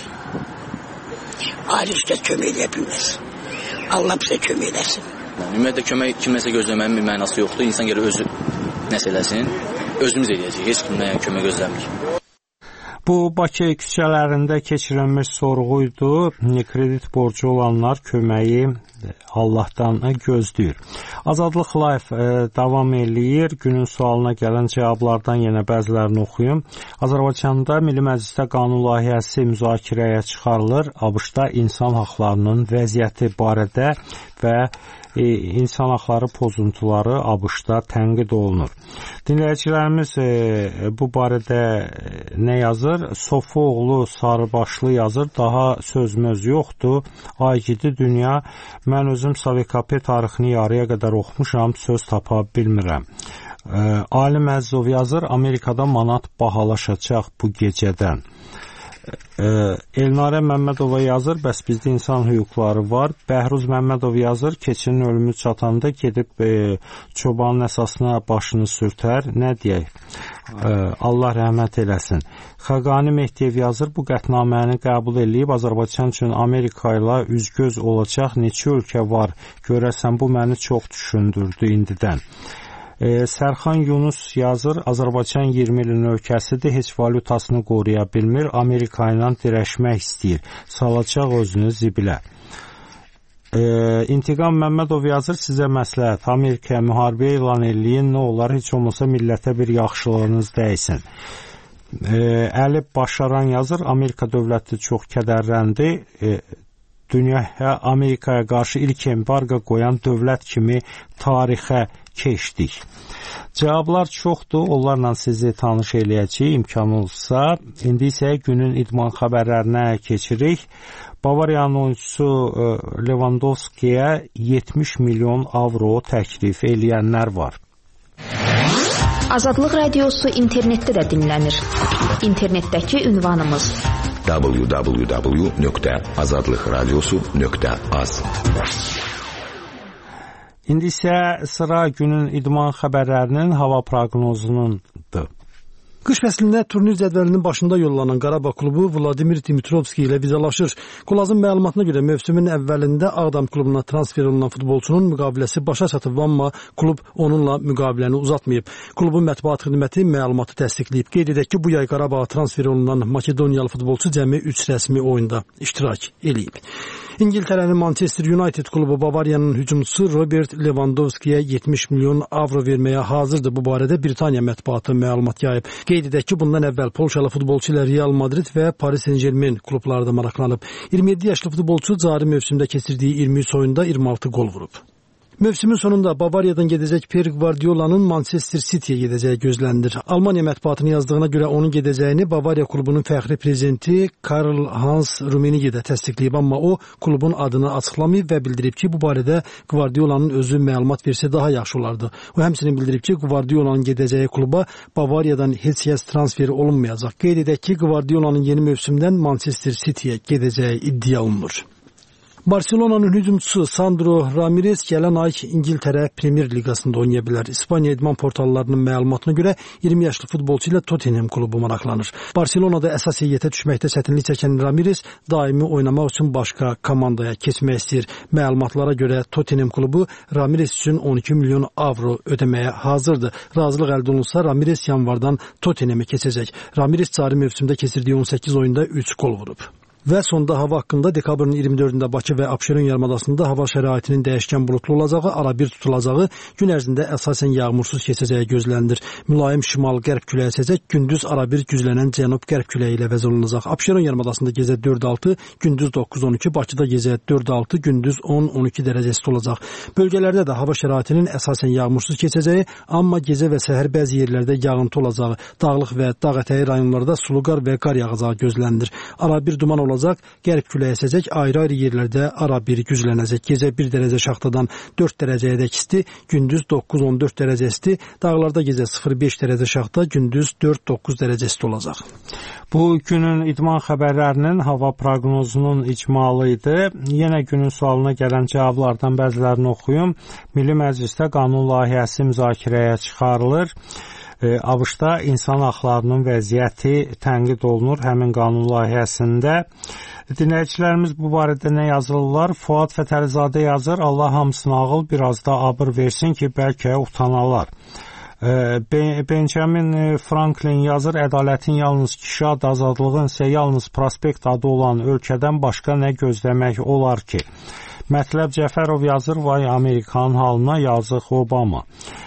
ayrıca kömək edə bilməz. Allah bizə kömək eləsin. Ümumiyyətlə kömək kiməsə gözləmənin bir mənası yoxdur. İnsan gəlir özü nəsə eləsin, özümüz eləyəcək. Heç kimdən yəni, kömək gözləmirik. Bu Bakı küçələrində keçirilmiş sorğuydu. Kredit borcu olanlar köməyi Allahdan gözləyir. Azadlıq Live e, davam eləyir. Günün sualına gələn cavablardan yenə bəzilərini oxuyum. Azərbaycanda Milli Məclisdə qanun layihəsi müzakirəyə çıxarılır. ABŞ-da insan haqlarının vəziyyəti barədə və e, insan haqları pozuntuları ABŞ-da tənqid olunur. Dinləyicilərimiz e, bu barədə nə yazır? Sofuoğlu Sarıbaşlı yazır. Daha sözümüz yoxdur. Agidi dünya. Mən özüm Sovet tarixini yarıya qədər oxumuşam, söz tapa bilmirəm. E, Ali Məzzov yazır, Amerikada manat bahalaşacaq bu gecədən. Elnarə Məmmədova yazır, bəs bizdə insan hüquqları var. Bəhruz Məmmədov yazır, keçinin ölümü çatanda gedib e, çobanın əsasına başını sürtər. Nə deyək? E, Allah rəhmət eləsin. Xaqani Mehdiyev yazır, bu qətnaməni qəbul edib Azərbaycan üçün Amerika ilə üzgöz olacaq neçə ölkə var? Görəsən bu məni çox düşündürdü indidən. Ee, Sərxan Yunus yazır, Azərbaycan iyirmi ilin ölkəsidir, heç valyutasını qoruya bilmir, Amerika ilə dirəşmək istəyir, salacaq özünü zibilə. Ee, İntiqam Məmmədov yazır, sizə məsləhət, Amerikaya müharibə elan eləyin, nə olar, heç olmasa millətə bir yaxşılığınız dəysin. Ee, Əli Başaran yazır, Amerika dövləti çox kədərləndi, e, dünyaya Amerikaya qarşı ilk embargo qoyan dövlət kimi tarixə keçdik. Cavablar çoxdur, onlarla sizi tanış eləyəcək imkan olsa. İndi isə günün idman xəbərlərinə keçirik. Bavariyanın oyuncusu Lewandowskiyə yetmiş milyon avro təklif eləyənlər var. Azadlıq Radiosu internetdə də dinlənir. İnternetdəki ünvanımız w w w nöqtə azadlıq radiosu nöqtə az. İndi isə sıra günün idman xəbərlərinin hava proqnozunundur. Qış fəslində turnir cədvəlinin başında yollanan Qarabağ klubu Vladimir Dimitrovski ilə vidalaşır. Qulazın məlumatına görə mövsümün əvvəlində Ağdam klubuna transfer olunan futbolçunun müqaviləsi başa çatıb, amma klub onunla müqaviləni uzatmayıb. Klubun mətbuat xidməti məlumatı təsdiqləyib. Qeyd edək ki, bu yay Qarabağa transfer olunan Makedoniyalı futbolçu cəmi üç rəsmi oyunda iştirak eləyib. İngiltərənin Manchester United klubu Bavariyanın hücumçusu Robert Lewandowskiyə yetmiş milyon avro verməyə hazırdır. Bu barədə Britaniya mətbuatı məlumat yayıb. Qeyd edək ki, bundan əvvəl Polşalı futbolçu ilə Real Madrid və Paris Saint-Germain klubları da maraqlanıb. iyirmi yeddi yaşlı futbolçu cari mövsümdə keçirdiyi iyirmi üç oyunda iyirmi altı gol vurub. Mövsümün sonunda Bavariyadan gedəcək Pep Guardiola'nın Manchester City'yə gedəcəyi gözlənilir. Almaniya mətbuatının yazdığına görə onun gedəcəyini Bavariya klubunun fəxri prezidenti Karl Hans Rummenigge də təsdiqləyib, amma o klubun adını açıqlamayıb və bildirib ki, bu barədə Guardiola'nın özü məlumat versə daha yaxşı olardı. O həmçinin bildirib ki, Guardiola'nın gedəcəyi kluba Bavariyadan heç kəs transferi olunmayacaq. Qeyd edək ki, Guardiola'nın yeni mövsümdən Manchester City'yə gedəcəyi iddia olunur. Barcelona'nın hücumçusu Sandro Ramirez gələn ay İngiltərə Premier Liqasında oynaya bilər. İspaniya idman portallarının məlumatına görə iyirmi yaşlı futbolçu ilə Tottenham klubu maraqlanır. Barcelona'da əsas heyətə düşməkdə çətinlik çəkən Ramirez daimi oynamaq üçün başqa komandaya keçmək istəyir. Məlumatlara görə Tottenham klubu Ramirez üçün on iki milyon avro ödəməyə hazırdır. Razılıq əldə olunsa Ramirez yanvardan Tottenhamə keçəcək. Ramirez cari mövsümdə keçirdiyi on səkkiz oyunda üç gol vurub. Və sonda hava haqqında dekabrın iyirmi dördündə Bakı və Abşeron yarımadasında hava şəraitinin dəyişkən buludlu olacağı, arabir tutulacağı, gün ərzində əsasən yağmursuz keçəcəyi gözlənilir. Mülayim şimal-qərb küləyi əsəcək, gündüz arabir güclənən cənub-qərb küləyi ilə vəz olunacaq. Abşeron yarımadasında gecə dörd altı, gündüz doqquz on iki, Bakıda gecə dörd altı, gündüz on on iki dərəcəsi olacaq. Bölgələrdə də hava şəraitinin əsasən yağmursuz keçəcəyi, amma gecə və səhər bəzi yerlərdə yağıntı olacağı, dağlıq və dağ ətəyi rayonlarda sulu qar və qar yağacağı gözlənilir. Arabir duman olacaq. olacaq, qərb küləyi əsəcək, ayrı-ayrı yerlərdə arabir güclənəcək. Gecə bir dərəcə şaxtadan dörd dərəcəyədək isti, gündüz doqquz on dörd dərəcə isti, dağlarda gecə sıfır beş dərəcə şaxta, gündüz dörd doqquz dərəcə isti olacaq. Bu günün idman xəbərlərinin hava proqnozunun icmalı idi. Yenə günün sualına gələn cavablardan bəzilərini oxuyum. Milli Məclisdə qanun layihəsi müzakirəyə çıxarılır. ABŞ-da insan haqlarının vəziyyəti tənqid olunur həmin qanun layihəsində. Dinləyicilərimiz bu barədə nə yazırlar? Fuad Fətəlizadə yazır, Allah hamısına ağıl, biraz da abır versin ki, bəlkə utanalar. Benjamin Franklin yazır, ədalətin yalnız kişi adı, azadlığın isə yalnız prospekt adı olan ölkədən başqa nə gözləmək olar ki? Mətləb Cəfərov yazır, vay Amerikanın halına, yazıq Obama.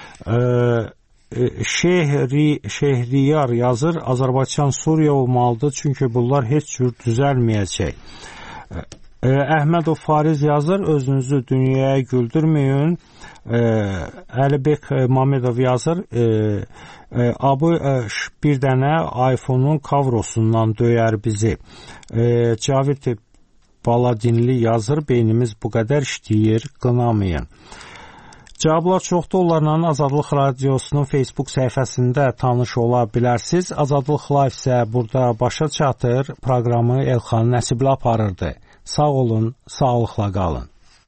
Şehri, Şehriyar yazır, Azərbaycan Suriya olmalıdır, çünki bunlar heç cür düzəlməyəcək. Əhmədov Fariz yazır, özünüzü dünyaya güldürməyin. Əlibek Mamedov yazır, abı bir dənə iPhone-un kavrosundan döyər bizi. Cavid Baladinli yazır, beynimiz bu qədər işləyir, qınamayın. Cavablar çoxdur, onlarla Azadlıq Radiosunun Facebook səhifəsində tanış ola bilərsiniz. Azadlıq Live isə burada başa çatır. Proqramı Elxan Nəsibli aparırdı. Sağ olun, sağlıqla qalın.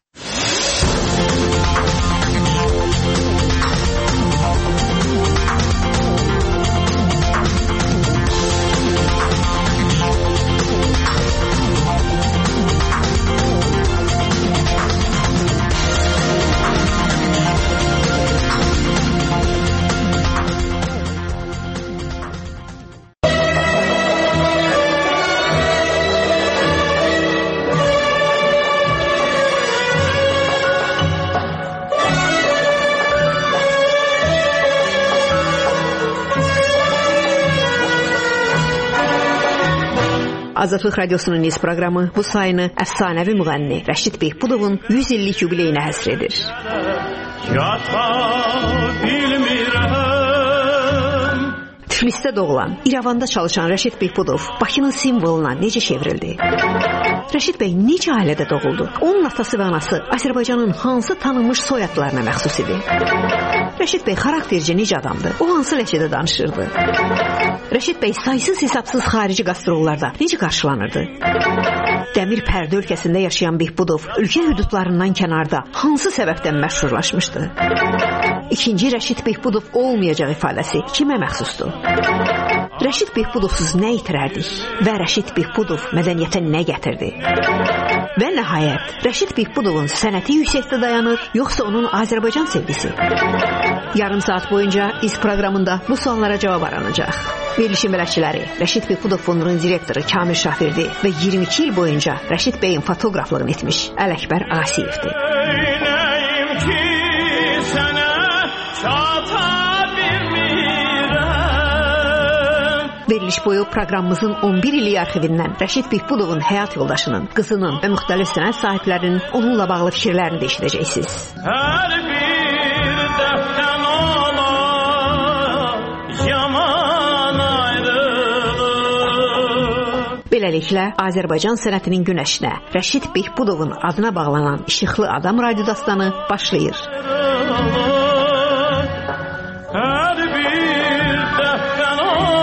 Azadlıq Radiosunun Niz proqramı bu sayını əfsanəvi müğənni Rəşid Behbudovun yüz illik yubileyinə həsr edir. Yata bilmirəm. Tiflisdə doğulan, İrəvanda çalışan Rəşid Behbudov Bakının simvoluna necə çevrildi? Rəşid bəy necə ailədə doğuldu? Onun atası və anası Azərbaycanın hansı tanınmış soyadlarına məxsus idi? Rəşid bəy xaraktercə necə adamdı? O hansı ləhcədə danışırdı? Rəşid bəy saysız hesabsız xarici qastrollarda necə qarşılanırdı? Dəmir pərdə ölkəsində yaşayan Behbudov ölkə hüdudlarından kənarda hansı səbəbdən məşhurlaşmışdı? İkinci Rəşid Behbudov olmayacaq ifadəsi kimə məxsusdur? Rəşid Behbudovsuz nə itirərdik? Və Rəşid Behbudov mədəniyyətə nə gətirdi? Və nəhayət, Rəşid Behbudovun sənəti yüksəkdə dayanır, yoxsa onun Azərbaycan sevgisi? Yarım saat boyunca İz proqramında bu suallara cavab aranacaq. Verilişin bələdçiləri Rəşid Behbudov fondunun direktoru Kamil Şafirdi və iyirmi iki il boyunca Rəşid bəyin fotoqraflığını etmiş Ələkbər Asiyevdir. Veriliş boyu proqramımızın on bir illik arxivindən Rəşid Behbudovun həyat yoldaşının, qızının və müxtəlif sənət sahiblərinin onunla bağlı fikirlərini də eşidəcəksiniz. Hər bir dəfdən ola yaman ayrılır. Beləliklə, Azərbaycan sənətinin günəşinə Rəşid Behbudovun adına bağlanan İşıqlı Adam radyo dastanı başlayır. Hər bir dəfdən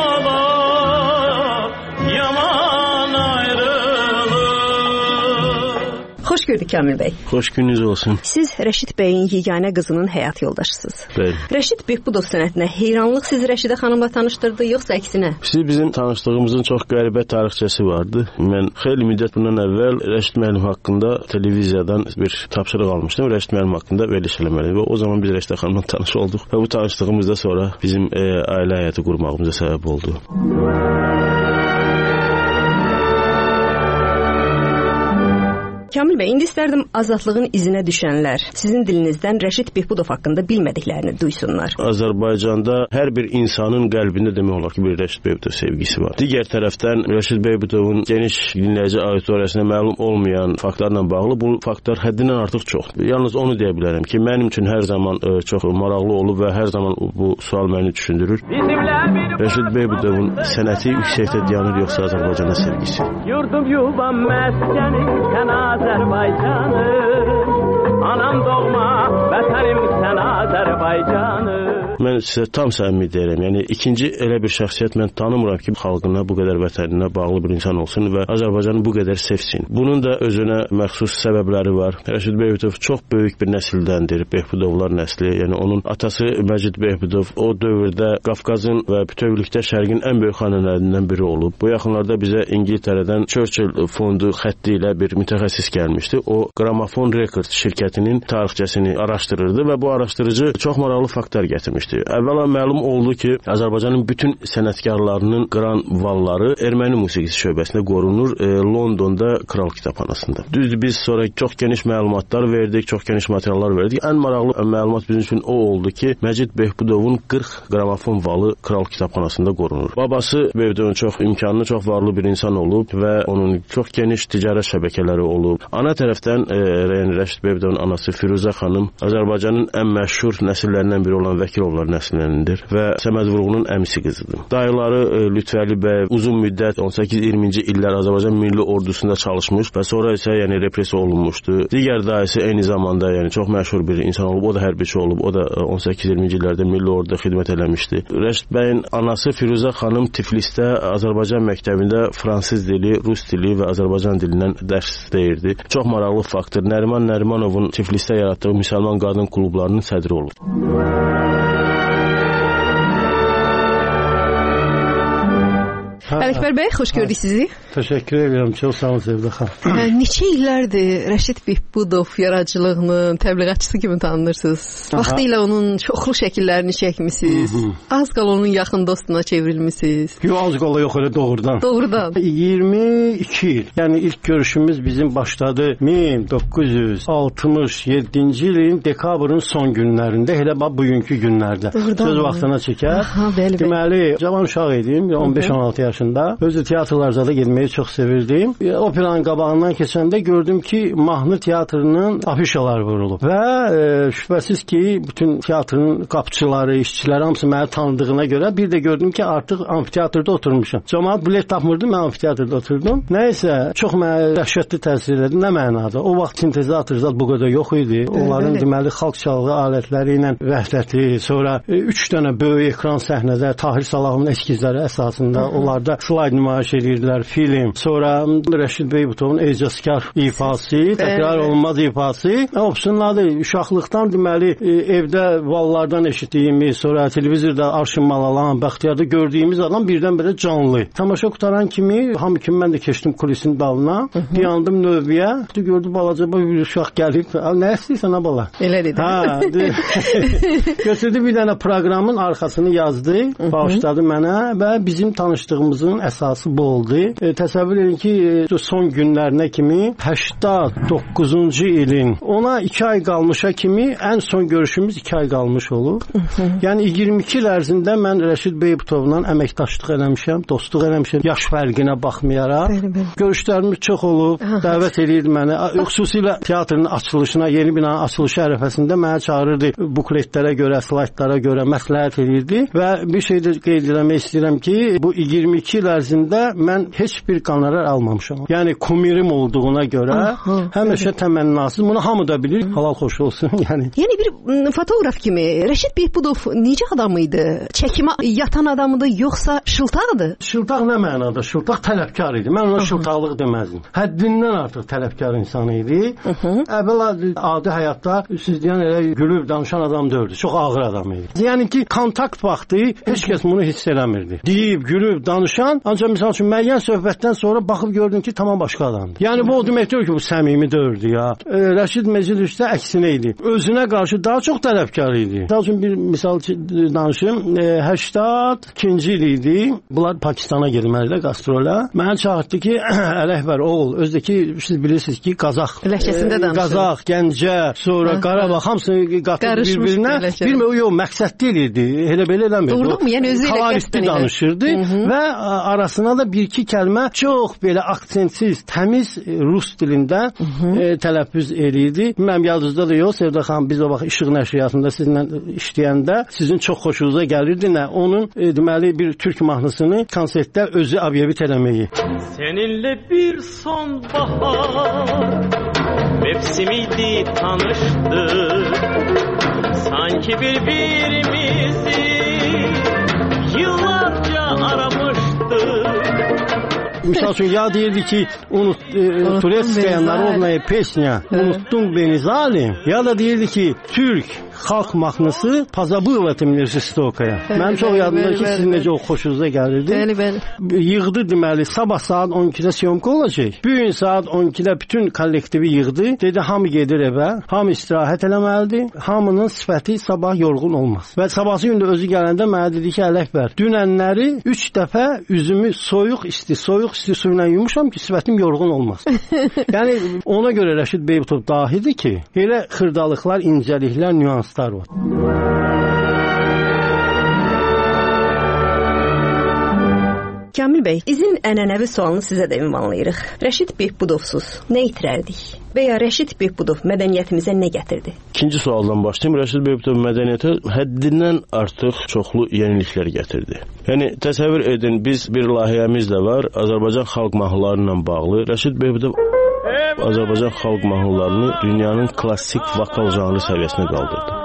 Xoş gördük Kamil bəy. Xoş gününüz olsun. Siz Rəşid bəyin yeganə qızının həyat yoldaşısınız. Bəli. Rəşid Behbudov sənətinə heyranlıq sizi Rəşidə xanımla tanışdırdı, yoxsa əksinə? Siz bizim tanışdığımızın çox qəribə tarixçəsi vardı. Mən xeyli müddət bundan əvvəl Rəşid müəllim haqqında televiziyadan bir tapşırıq almışdım. Rəşid müəllim haqqında veriliş eləməliydim və o zaman biz Rəşidə xanımla tanış olduq və bu tanışdığımız da sonra bizim e, ailə həyatı qurmağımıza səbəb oldu. Kamil bəy, indi istərdim azadlığın izinə düşənlər sizin dilinizdən Rəşid Behbudov haqqında bilmədiklərini duysunlar. Azərbaycanda hər bir insanın qəlbində demək olar ki, bir Rəşid Behbudov sevgisi var. Digər tərəfdən Rəşid Behbudovun geniş dinləyici auditoriyasına məlum olmayan faktlarla bağlı bu faktlar həddindən artıq çoxdur. Yalnız onu deyə bilərəm ki, mənim üçün hər zaman e, çox maraqlı olub və hər zaman bu sual məni düşündürür. Rəşid Behbudovun sənəti yüksəkdə dayanır, yoxsa Azərbaycana sevgisi? Yurdum yuvam məskənim sənət Azərbaycanım, anam doğma, vətənim sən Azərbaycanım. Mən sizə tam səmimi deyirəm. Yəni ikinci elə bir şəxsiyyət mən tanımıram ki, xalqına bu qədər vətəninə bağlı bir insan olsun və Azərbaycanı bu qədər sevsin. Bunun da özünə məxsus səbəbləri var. Rəşid Behbudov çox böyük bir nəsildəndir, Behbudovlar nəsli. Yəni onun atası Məcid Behbudov o dövrdə Qafqazın və bütövlükdə Şərqin ən böyük xanələrindən biri olub. Bu yaxınlarda bizə İngiltərədən Churchill fondu xətti ilə bir mütəxəssis gəlmişdi. O Gramophone Records şirkətinin tarixçəsini araşdırırdı və bu araşdırıcı çox maraqlı faktlar gətirmişdi. Əvvəla məlum oldu ki, Azərbaycanın bütün sənətkarlarının qıran valları erməni musiqisi şöbəsində qorunur e, Londonda Kral Kitabxanasında. Düzdür, biz sonra çox geniş məlumatlar verdik, çox geniş materiallar verdik. Ən maraqlı məlumat bizim üçün o oldu ki, Məcid Behbudovun qırx qramofon valı Kral Kitabxanasında qorunur. Babası Behbudovun çox imkanlı, çox varlı bir insan olub və onun çox geniş ticarət şəbəkələri olub. Ana tərəfdən e, Rəşid Behbudovun Beybutovun anası Firuzə xanım Azərbaycanın ən məşhur nəsillərindən biri olan Vəkilovlar nəslindəndir və Səməd Vurğunun əmisi qızıdır. Dayıları Lütfəli bəy uzun müddət on səkkiz iyirminci illər Azərbaycan Milli Ordusunda çalışmış və sonra isə yəni repressiya olunmuşdu. Digər dayısı eyni zamanda yəni çox məşhur bir insan olub, o da hərbiçi olub, o da on səkkiz iyirminci illərdə Milli Orduda xidmət eləmişdi. Rəşid bəyin anası Firuzə xanım Tiflisdə Azərbaycan məktəbində fransız dili, rus dili və Azərbaycan dilindən dərs deyirdi. Çox maraqlı faktdır. Nəriman Nərimanovun Tiflisdə yaratdığı müsəlman qadın klublarının sədri olub. Ələkbər bəy, xoş gördük sizi. Təşəkkür edirəm, çox sağ olun Sevda xanım. Neçə illərdir Rəşid Behbudov yaradıcılığının təbliğatçısı kimi tanınırsınız. Vaxtilə onun çoxlu şəkillərini çəkmisiniz. Az qala onun yaxın dostuna çevrilmisiniz. Yox, az qala yox, elə doğrudan. Doğrudan. iyirmi iki il. Yəni ilk görüşümüz bizim başladı min doqquz yüz altmış yeddinci ilin dekabrın son günlərində, elə bax bugünkü günlərdə. Doğrudan. Söz vaxtına çəkər. Aha, bəli, bəli. Deməli, cavan uşaq idim, on beş on altı yaşında. Özü teatrlarda da getməyi çox sevirdim. Operanın qabağından keçəndə gördüm ki, mahnı teatrının afişalar vurulub və e, şübhəsiz ki, bütün teatrın qapıçıları, işçiləri hamısı məni tanıdığına görə bir də gördüm ki, artıq amfiteatrda oturmuşam. Cəmaət bilet tapmırdı, mən amfiteatrda oturdum. Nəysə, çox mənə dəhşətli təsir elədi. Nə mənada? O vaxt sintetizatör zad bu qədər yox idi. Onların deməli xalq çalğı alətləri ilə vəhdəti, sonra e, üç dənə böyük ekran səhnədə Tahir Salahovun eskizləri əsasında onlarda slayd nümayiş edirdilər, film. Sonra Rəşid Beybutovun ecazkar ifası, təkrar olunmaz ifası. Opsunladı, uşaqlıqdan deməli evdə vallardan eşitdiyimiz, sonra televizorda Arşın Malalan, Bəxtiyarda gördüyümüz adam birdən-birə canlı. Tamaşa qutaran kimi, hamı kimi mən də keçdim kulisin dalına, dayandım növbəyə, gördüm balaca bir uşaq gəlib, nə istəyirsən ha bala? Elə dedi. Ha, götürdü bir dənə proqramın arxasını yazdı, bağışladı mənə və bizim tanışdığımızın əsası bu oldu. E, təsəvvür edin ki, e, son günlərinə kimi səksən doqquzuncu ilin ona iki ay qalmışa kimi ən son görüşümüz iki ay qalmış olub. Yəni iyirmi iki il ərzində mən Rəşid Beybutovla əməkdaşlıq eləmişəm, dostluq eləmişəm, yaş fərqinə baxmayaraq. Bəli, bəli. Görüşlərimiz çox olub, dəvət edirdi məni. Xüsusilə teatrın açılışına, yeni binanın açılışı ərəfəsində mənə çağırırdı. Bukletlərə görə, slaydlara görə məsləhət edirdi və bir şey də qeyd etmək istəyirəm ki, bu iyirmi iki il ərzində mən heç bir qonorar almamışam. Yəni kumirim olduğuna görə aha, həmişə evet. Təmənnasız. Bunu hamı da bilir. Halal xoş olsun. Yəni. Yəni bir fotoqraf kimi Rəşid Behbudov necə adam idi? Çəkimə yatan adamıdı, yoxsa şıltaqdı? Şıltaq nə mənada? Şıltaq tələbkar idi. Mən ona aha. Şıltaqlıq deməzdim. Həddindən artıq tələbkar insan idi. Əvvəla adi həyatda siz deyən elə gülüb danışan adam deyildi. Çox ağır adam idi. Yəni ki, kontakt vaxtı heç kəs bunu hiss eləmirdi. Deyib, gülüb, danışan, ancaq misal üçün müəyyən söhbətdən sonra baxıb gördüm ki, tamam başqa adamdır. Yəni bu o deməkdir ki, bu səmimi deyildi ya. E, Rəşid Məclisdə əksinə idi. Özünə qarşı daha çox tələbkar idi. Misal üçün bir misal danışım. E, səksən ikinci il idi. Bunlar Pakistana getməlidə qastrola. Mənə çağırdı ki, Ələkbər oğul, özdəki siz bilirsiniz ki, Qazax. Ləhcəsində danışır. Qazax, Gəncə, sonra Qarabağ hamısını qatıb bir-birinə. Bilmə o yox, məqsəd deyil idi. Elə belə eləmir. Doğru mu? Yəni özü ilə qəsdən danışırdı və arasına da bir-iki kəlmə çox belə aksentsiz, təmiz rus dilində e, tələffüz eləyirdi. Bilməm, yadınızda da yox, Sevda xanım, biz o vaxt İşıq Nəşriyyatında sizinlə işləyəndə sizin çox xoşunuza gəlirdi nə? Onun e, deməli bir türk mahnısını konsertdə özü abyevit eləməyi. Seninle bir sonbahar mevsimiydi tanıştık. Sanki birbirimizi yıllarca aramıştık. Misal üçün, ya deyirdi ki, unut, e, Turetskaya Narodnaya pesnya, unuttun beni zalim, ya da deyirdi ki, Türk xalq mahnısı Pozabıla temnirsi Stokaya. Mənim çox yadımda ki, sizin necə o xoşunuza gəlirdi. Bəli, bəli. Yığdı deməli, sabah saat on ikidə siyomka olacaq. Bugün saat on ikidə bütün kollektivi yığdı. Dedi, hamı gedir evə, hamı istirahət eləməlidir. Hamının sifəti sabah yorğun olmaz. Və sabahsı gündə özü gələndə mənə dedi ki, Ələkbər, dünənləri üç dəfə üzümü soyuq isti, soyuq isti suyla yumuşam ki, sifətim yorğun olmaz. Yəni, ona görə Rəşid Beybutov dahidir ki, elə xırdalıqlar, incəliklər, nüanslar var. Kamil bəy, izin ənənəvi sualını sizə də ünvanlayırıq. Rəşid Behbudovsuz nə itirərdik? Və ya Rəşid Behbudov mədəniyyətimizə nə gətirdi? İkinci sualdan başlayım. Rəşid Behbudov mədəniyyətə həddindən artıq çoxlu yeniliklər gətirdi. Yəni təsəvvür edin, biz bir layihəmiz də var, Azərbaycan xalq mahnıları ilə bağlı. Rəşid Behbudov Azərbaycan xalq mahnılarını dünyanın klassik vokal janrı səviyyəsinə qaldırdı.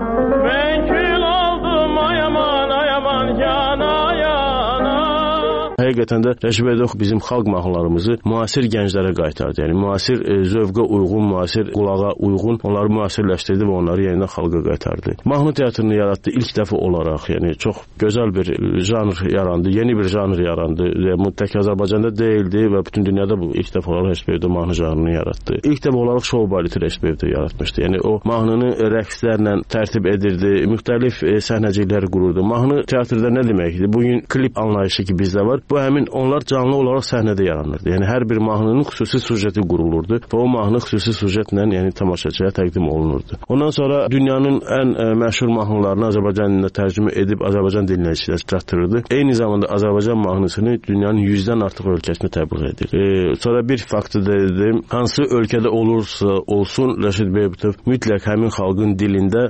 Həqiqətən də Rəşid Behbudov bizim xalq mahnılarımızı müasir gənclərə qaytardı. Yəni müasir e, zövqə uyğun, müasir qulağa uyğun onları müasirləşdirdi və onları yenidən xalqa qaytardı. Mahnı teatrını yaratdı ilk dəfə olaraq. Yəni çox gözəl bir janr yarandı, yeni bir janr yarandı. Bu tək Azərbaycanda deyildi və bütün dünyada bu ilk dəfə olaraq Rəşid Behbudov mahnı janrını yaratdı. İlk dəfə olaraq şou baleti Rəşid Behbudov yaratmışdı. Yəni o mahnını rəqslərlə tərtib edirdi, müxtəlif e, səhnəciklər qururdu. Mahnı teatrda nə deməkdir? Bugün klip anlayışı ki bizdə var. Bu həmin onlar canlı olaraq səhnədə yaranırdı. Yəni hər bir mahnının xüsusi süjeti qurulurdu və o mahnı xüsusi süjetlə, yəni tamaşaçıya təqdim olunurdu. Ondan sonra dünyanın ən ə, məşhur mahnılarını Azərbaycan dilinə tərcümə edib Azərbaycan dilinə çatdırırdı. Eyni zamanda Azərbaycan mahnısını dünyanın yüzdən artıq ölkəsinə təbliğ edir. E, sonra bir faktı dedim, hansı ölkədə olursa olsun Rəşid Behbudov mütləq həmin xalqın dilində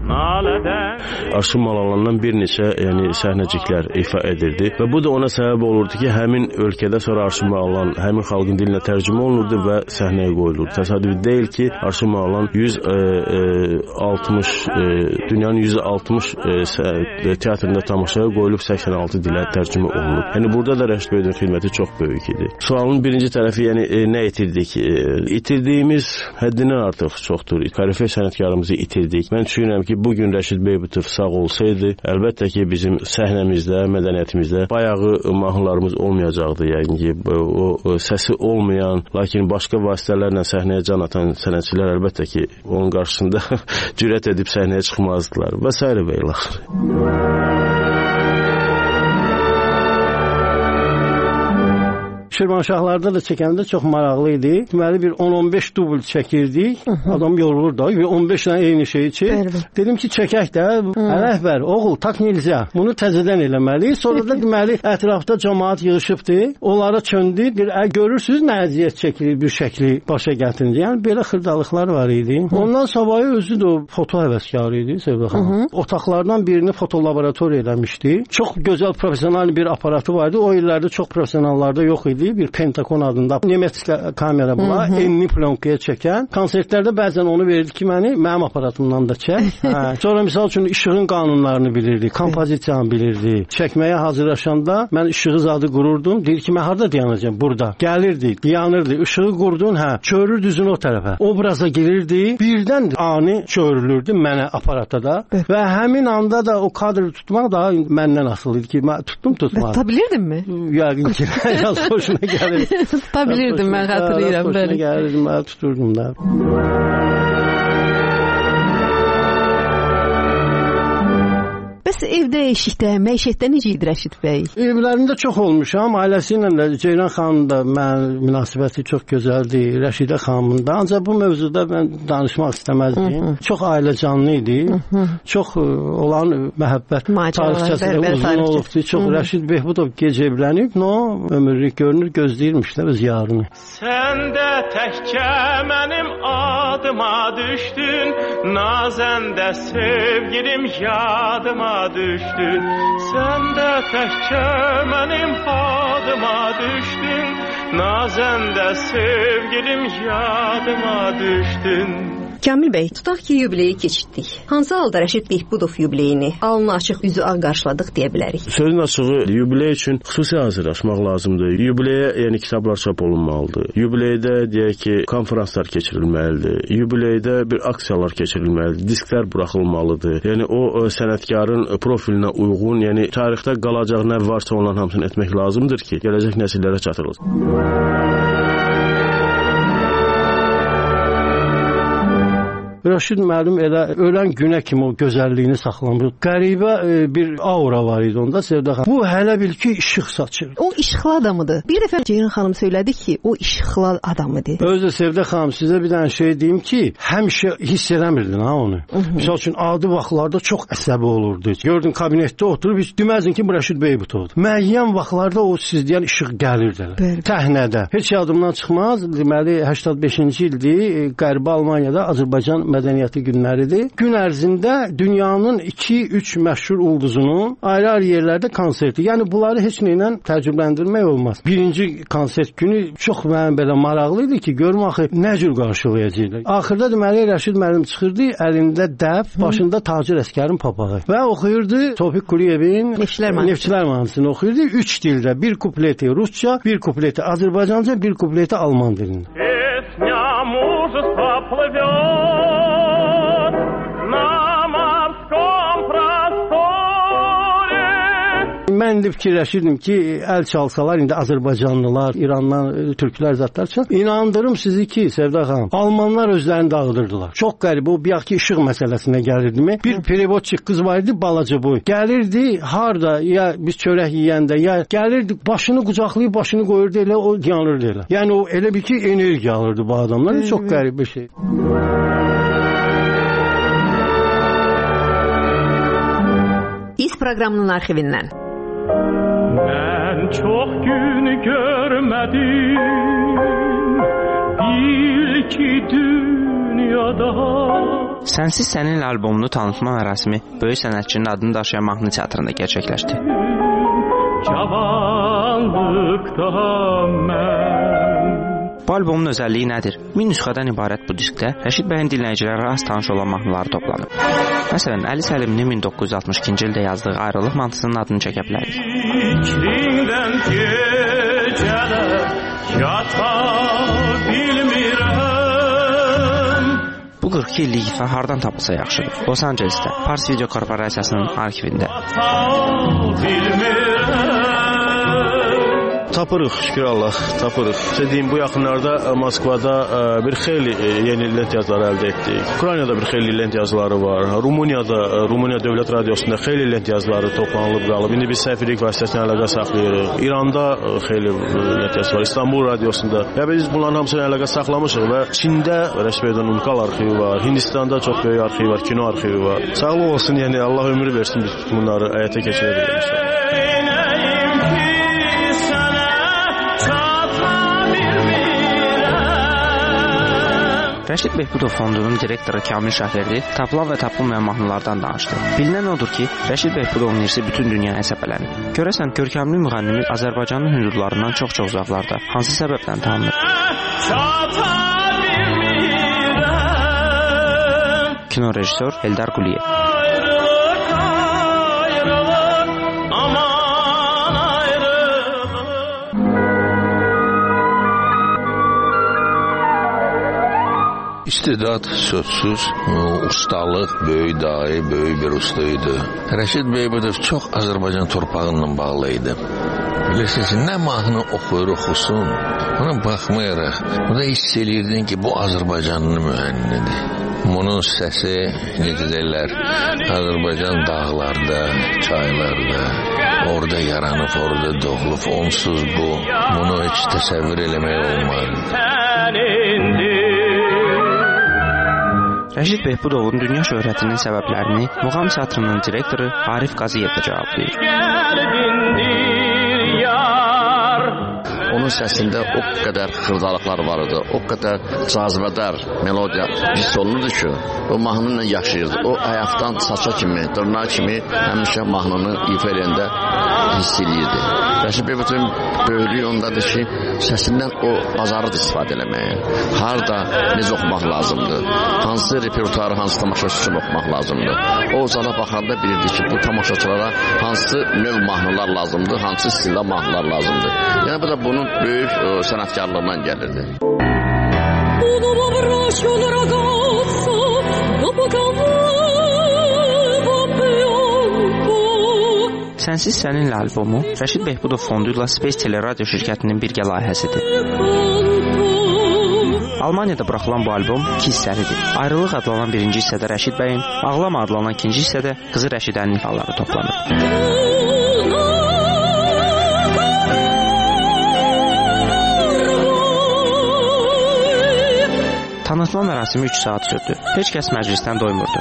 Arşın Malalandan bir neçə yəni səhnəciklər ifa edirdi və bu da ona səbəb olurdu ki, həmin ölkədə sonra Arşın Malalan həmin xalqın dilinə tərcümə olunurdu və səhnəyə qoyulurdu. Təsadüf deyil ki, Arşın Malalan yüz altmış e, e, dünyanın yüz altmış e, teatrında tamaşaya qoyulub səksən altı dilə tərcümə olunub. Yəni burada da Rəşid Behbudovun xidməti çox böyük idi. Sualın birinci tərəfi yəni e, nə itirdik? E, itirdiyimiz həddindən artıq çoxdur. Korifey sənətkarımızı itirdik. Mən düşünürəm ki, bugün Rəşid Behbudov sağ olsaydı, əlbəttə ki, bizim səhnəmizdə, mədəniyyətimizdə bayağı mahnılarımız olmayacaqdı. Yəni ki, o, o səsi olmayan, lakin başqa vasitələrlə səhnəyə can atan sənətçilər əlbəttə ki, onun qarşısında cürət edib səhnəyə çıxmazdılar və s. və ilaxır. Şirvanşahlarda da çəkəndə çox maraqlı idi. Deməli bir on on beş dubl çəkirdik. Hı -hı. Adam yorulur da. on beş dənə eyni şeyi çək. Bəli. Dedim ki, çəkək də. Rəhbər, oğul, tak nilzə. Bunu təzədən eləməli. Sonra da deməli ətrafda cəmaət yığılışıbdı. Onlara çöndü. Bir görürsüz nə əziyyət çəkilir bir şəkli başa gətirince. Yəni belə xırdalıqlar var idi. Hı. Ondan sonra özü də foto həvəskarı idi Sevda xanım. Otaqlardan birini foto laboratoriya eləmişdi. Çox gözəl professional bir aparatı vardı. O illərdə çox professionallarda yox idi. Bir Pentagon adında Nemet kamera bula, enli plonkaya çəkən. Konsertlərdə bəzən onu verirdi ki, məni mənim aparatımdan da çək. Hə. Sonra misal üçün işığın qanunlarını bilirdi, kompozisiyanı bilirdi. Çəkməyə hazırlaşanda mən işığı zadı qururdum. Deyir ki, mən harda dayanacağam? Burada. Gəlirdi, dayanırdı. Işığı qurdun, hə. Çörür düzün o tərəfə. Obraza girirdi. Birdən ani çörülürdü mənə aparata da. Və həmin anda da o kadrı tutmaq daha məndən asılı idi ki, mən tutdum tutmadım. Tutabilirdin mi? Yəqin ki. Yaz hoşuna gəlir. Tutabilirdim, mən xatırlayıram. Hoşuna gəlirdim, mən tuturdum da. Bəs evdə, eşikdə, məişətdə necə idi Rəşid bəy? Evlərində çox olmuşam. Ailəsi ilə də Ceyran xanım da mən münasibəti çox gözəldir. Rəşidə xanımın da. Ancaq bu mövzuda mən danışmaq istəməzdim. Hı -hı. Çox ailə canlı idi. Hı -hı. Çox olan məhəbbət tarixçəsi uzun olubdu. Çox Hı -hı. Rəşid Behbudov gec evlənib. No, ömürlük görünür, gözləyirmişlər öz yarını. Sən də təkcə mənim adıma düşdün, nazəndə sevgilim yadıma düşdün. Sən də təkcə mənim adıma düşdün, nazəndə sevgilim yadıma düşdün. Kamil bəy, tutaq ki, yubileyi keçirdik. Hansı halda Rəşid Behbudov yubileyini alnı açıq, üzü ağ qarşıladıq deyə bilərik? Sözün açığı, yubiley üçün xüsusi hazırlaşmaq lazımdır. Yubileyə yəni kitablar çap olunmalıdır. Yubileydə deyək ki, konferanslar keçirilməlidir. Yubileydə bir aksiyalar keçirilməlidir. Disklər buraxılmalıdır. Yəni o sənətkarın profilinə uyğun, yəni tarixdə qalacaq nə varsa onların hamısını etmək lazımdır ki, gələcək nəsillərə çatdırılsın. Rəşid müəllim elə ölən günə kimi o gözəlliyini saxlamış. Qəribə e, bir aura var idi onda Sevda xanım. Bu hələ bil ki işıq saçır. O işıqlı adamıdır. Bir dəfə Ceyran xanım söylədi ki, o işıqlı adamıdır. Özü Sevda xanım sizə bir dənə şey deyim ki, həmişə hiss eləmirdin ha onu. Məsəl üçün adi vaxtlarda çox əsəbi olurdu. Gördün kabinetdə oturub heç deməzdin ki, bu Rəşid Beybutovdur. Müəyyən vaxtlarda o siz deyən işıq gəlirdi. Təhnədə. Heç yadımdan çıxmaz. Deməli səksən beşinci ildir. Qərbi Almaniyada Azərbaycan mədəniyyəti günləridir. Gün ərzində dünyanın iki üç məşhur ulduzunun ayrı-ayrı yerlərdə konserti. Yəni bunları heç nə ilə təcrübələndirmək olmaz. Birinci konsert günü çox mənim belə maraqlı idi ki, görüm axı nə cür qarşılayacaqlar. Axırda deməli Rəşid müəllim çıxırdı, əlində dəf, başında Tacir Əsgərin papağı və oxuyurdu Tofiq Quliyevin Neftçilər mahnısını oxuyurdu üç dildə. Bir kupleti Rusça, bir kupleti Azərbaycanca, bir kupleti Alman dilində. Песня мужества плывет на морском просторе. Mən də fikirləşirdim ki, əl çalsalar indi Azərbaycanlılar, İrandan türklər zətlər üçün inandırım sizi ki, Sevda xanım, Almanlar özlərini dağıdırdılar. Çox qəribə o bir ki işıq məsələsinə gəlirdimi? Bir perivodçik qız var idi, balaca boy. Gəlirdi harda ya biz çörək yeyəndə ya gəlirdi başını qucaqlayıb başını qoyurdu elə o yanırdı elə. Yəni o elə bir ki enerji alırdı bu adamlar. Çox qəribə şey. İz proqramının arxivindən. Mən çox gün görmədim, bil ki dünyada. Sənsiz Sənin albomunu tanıtma mərasimi böyük sənətçinin adını daşıyan mahnı teatrında gerçəkləşdi. Cavanlıqda mən. Bu albomun özəlliyi nədir? Min nüsxədən ibarət bu diskdə Rəşid bəyin dinləyicilərə az tanış olan mahnıları toplanıb. Məsələn, Əli Səliminin min doqquz yüz altmış ikinci ildə yazdığı Ayrılıq mahnısının adını çəkə bilərik. İçindən gecələr yata bilmirəm. Bu qırx iki illik ifa hardan tapılsa yaxşıdır? Los Angelesdə, Pars Video Korporasiyasının arxivində. Tapırıq, şükür Allah, tapırıq. Dediyim bu yaxınlarda Moskvada bir xeyli yeni lent yazıları əldə etdik. Ukraynada bir xeyli lent yazıları var. Rumuniyada, Rumuniya Dövlət Radiosunda xeyli lent yazıları toplanılıb qalıb. İndi biz səfirlik vasitəsilə əlaqə saxlayırıq. İranda xeyli lent yazısı var. İstanbul Radiosunda. Və biz bunların hamısını əlaqə saxlamışıq və Çində Rəşid bəyin unikal arxivi var. Hindistanda çox böyük arxivi var, kino arxivi var. Sağlıq olsun, yəni Allah ömür versin biz bunları həyata keçirə bilərik inşallah. Rəşid Behbudov Fondunun direktoru Kamil Şahverdi tapılan və tapılmayan mahnılardan danışdı. Bilinən odur ki, Rəşid Behbudovun irsi bütün dünyaya səpələnib. Görəsən, görkəmli müğənnimi Azərbaycanın hüdudlarından çox-çox uzaqlarda hansı səbəblə tanınır? Kino rejissor Eldar Quliyev. İstedad sözsüz, ustalıq, böyük dahi, böyük bir usta idi. Rəşid Beybudov çox Azərbaycan torpağından bağlı idi. Bilirsiniz, nə mahnı oxuyur, oxusun, ona baxmayaraq, o da hiss edirdin ki, bu Azərbaycanlı müğənnidir. Bunun səsi, necə deyirlər, Azərbaycan dağlarda, çaylarda, orada yaranıb, orada doğulub, onsuz bu, bunu heç təsəvvür eləmək olmaz. Rəşid Behbudovun dünya şöhrətinin səbəblərini Muğam Teatrının direktoru Arif Qaziyev də cavablayır. Onun səsində o qədər xırdalıqlar var idi, o qədər cazibədar melodiya hiss olunurdu ki, o mahnıyla yaşayırdı. O ayaqdan saça kimi, dırnağı kimi həmişə mahnını ifa eləyəndə hiss eləyirdi. Rəşid Behbudovun böyüklüyü ondadır ki, səsindən o bacarırdı istifadə eləməyə. Harada necə oxumaq lazımdır, hansı repertuarı, hansı tamaşaçı üçün oxumaq lazımdır. O zala baxanda bilirdi ki, bu tamaşaçılara hansı növ mahnılar lazımdır, hansı stildə mahnılar lazımdır. Yəni bu da bunun böyük o, sənətkarlığından gəlirdi. Sənsiz Səninlə albomu Rəşid Behbudov Fondu ilə Space Teleradio şirkətinin birgə layihəsidir. Almaniyada buraxılan bu albom iki hissəlidir. Ayrılıq adlanan birinci hissədə Rəşid bəyin, Ağlama adlanan ikinci hissədə qızı Rəşidənin halları toplanır. Tanıtma mərasimi üç saat sürdü. Heç kəs məclisdən doymurdu.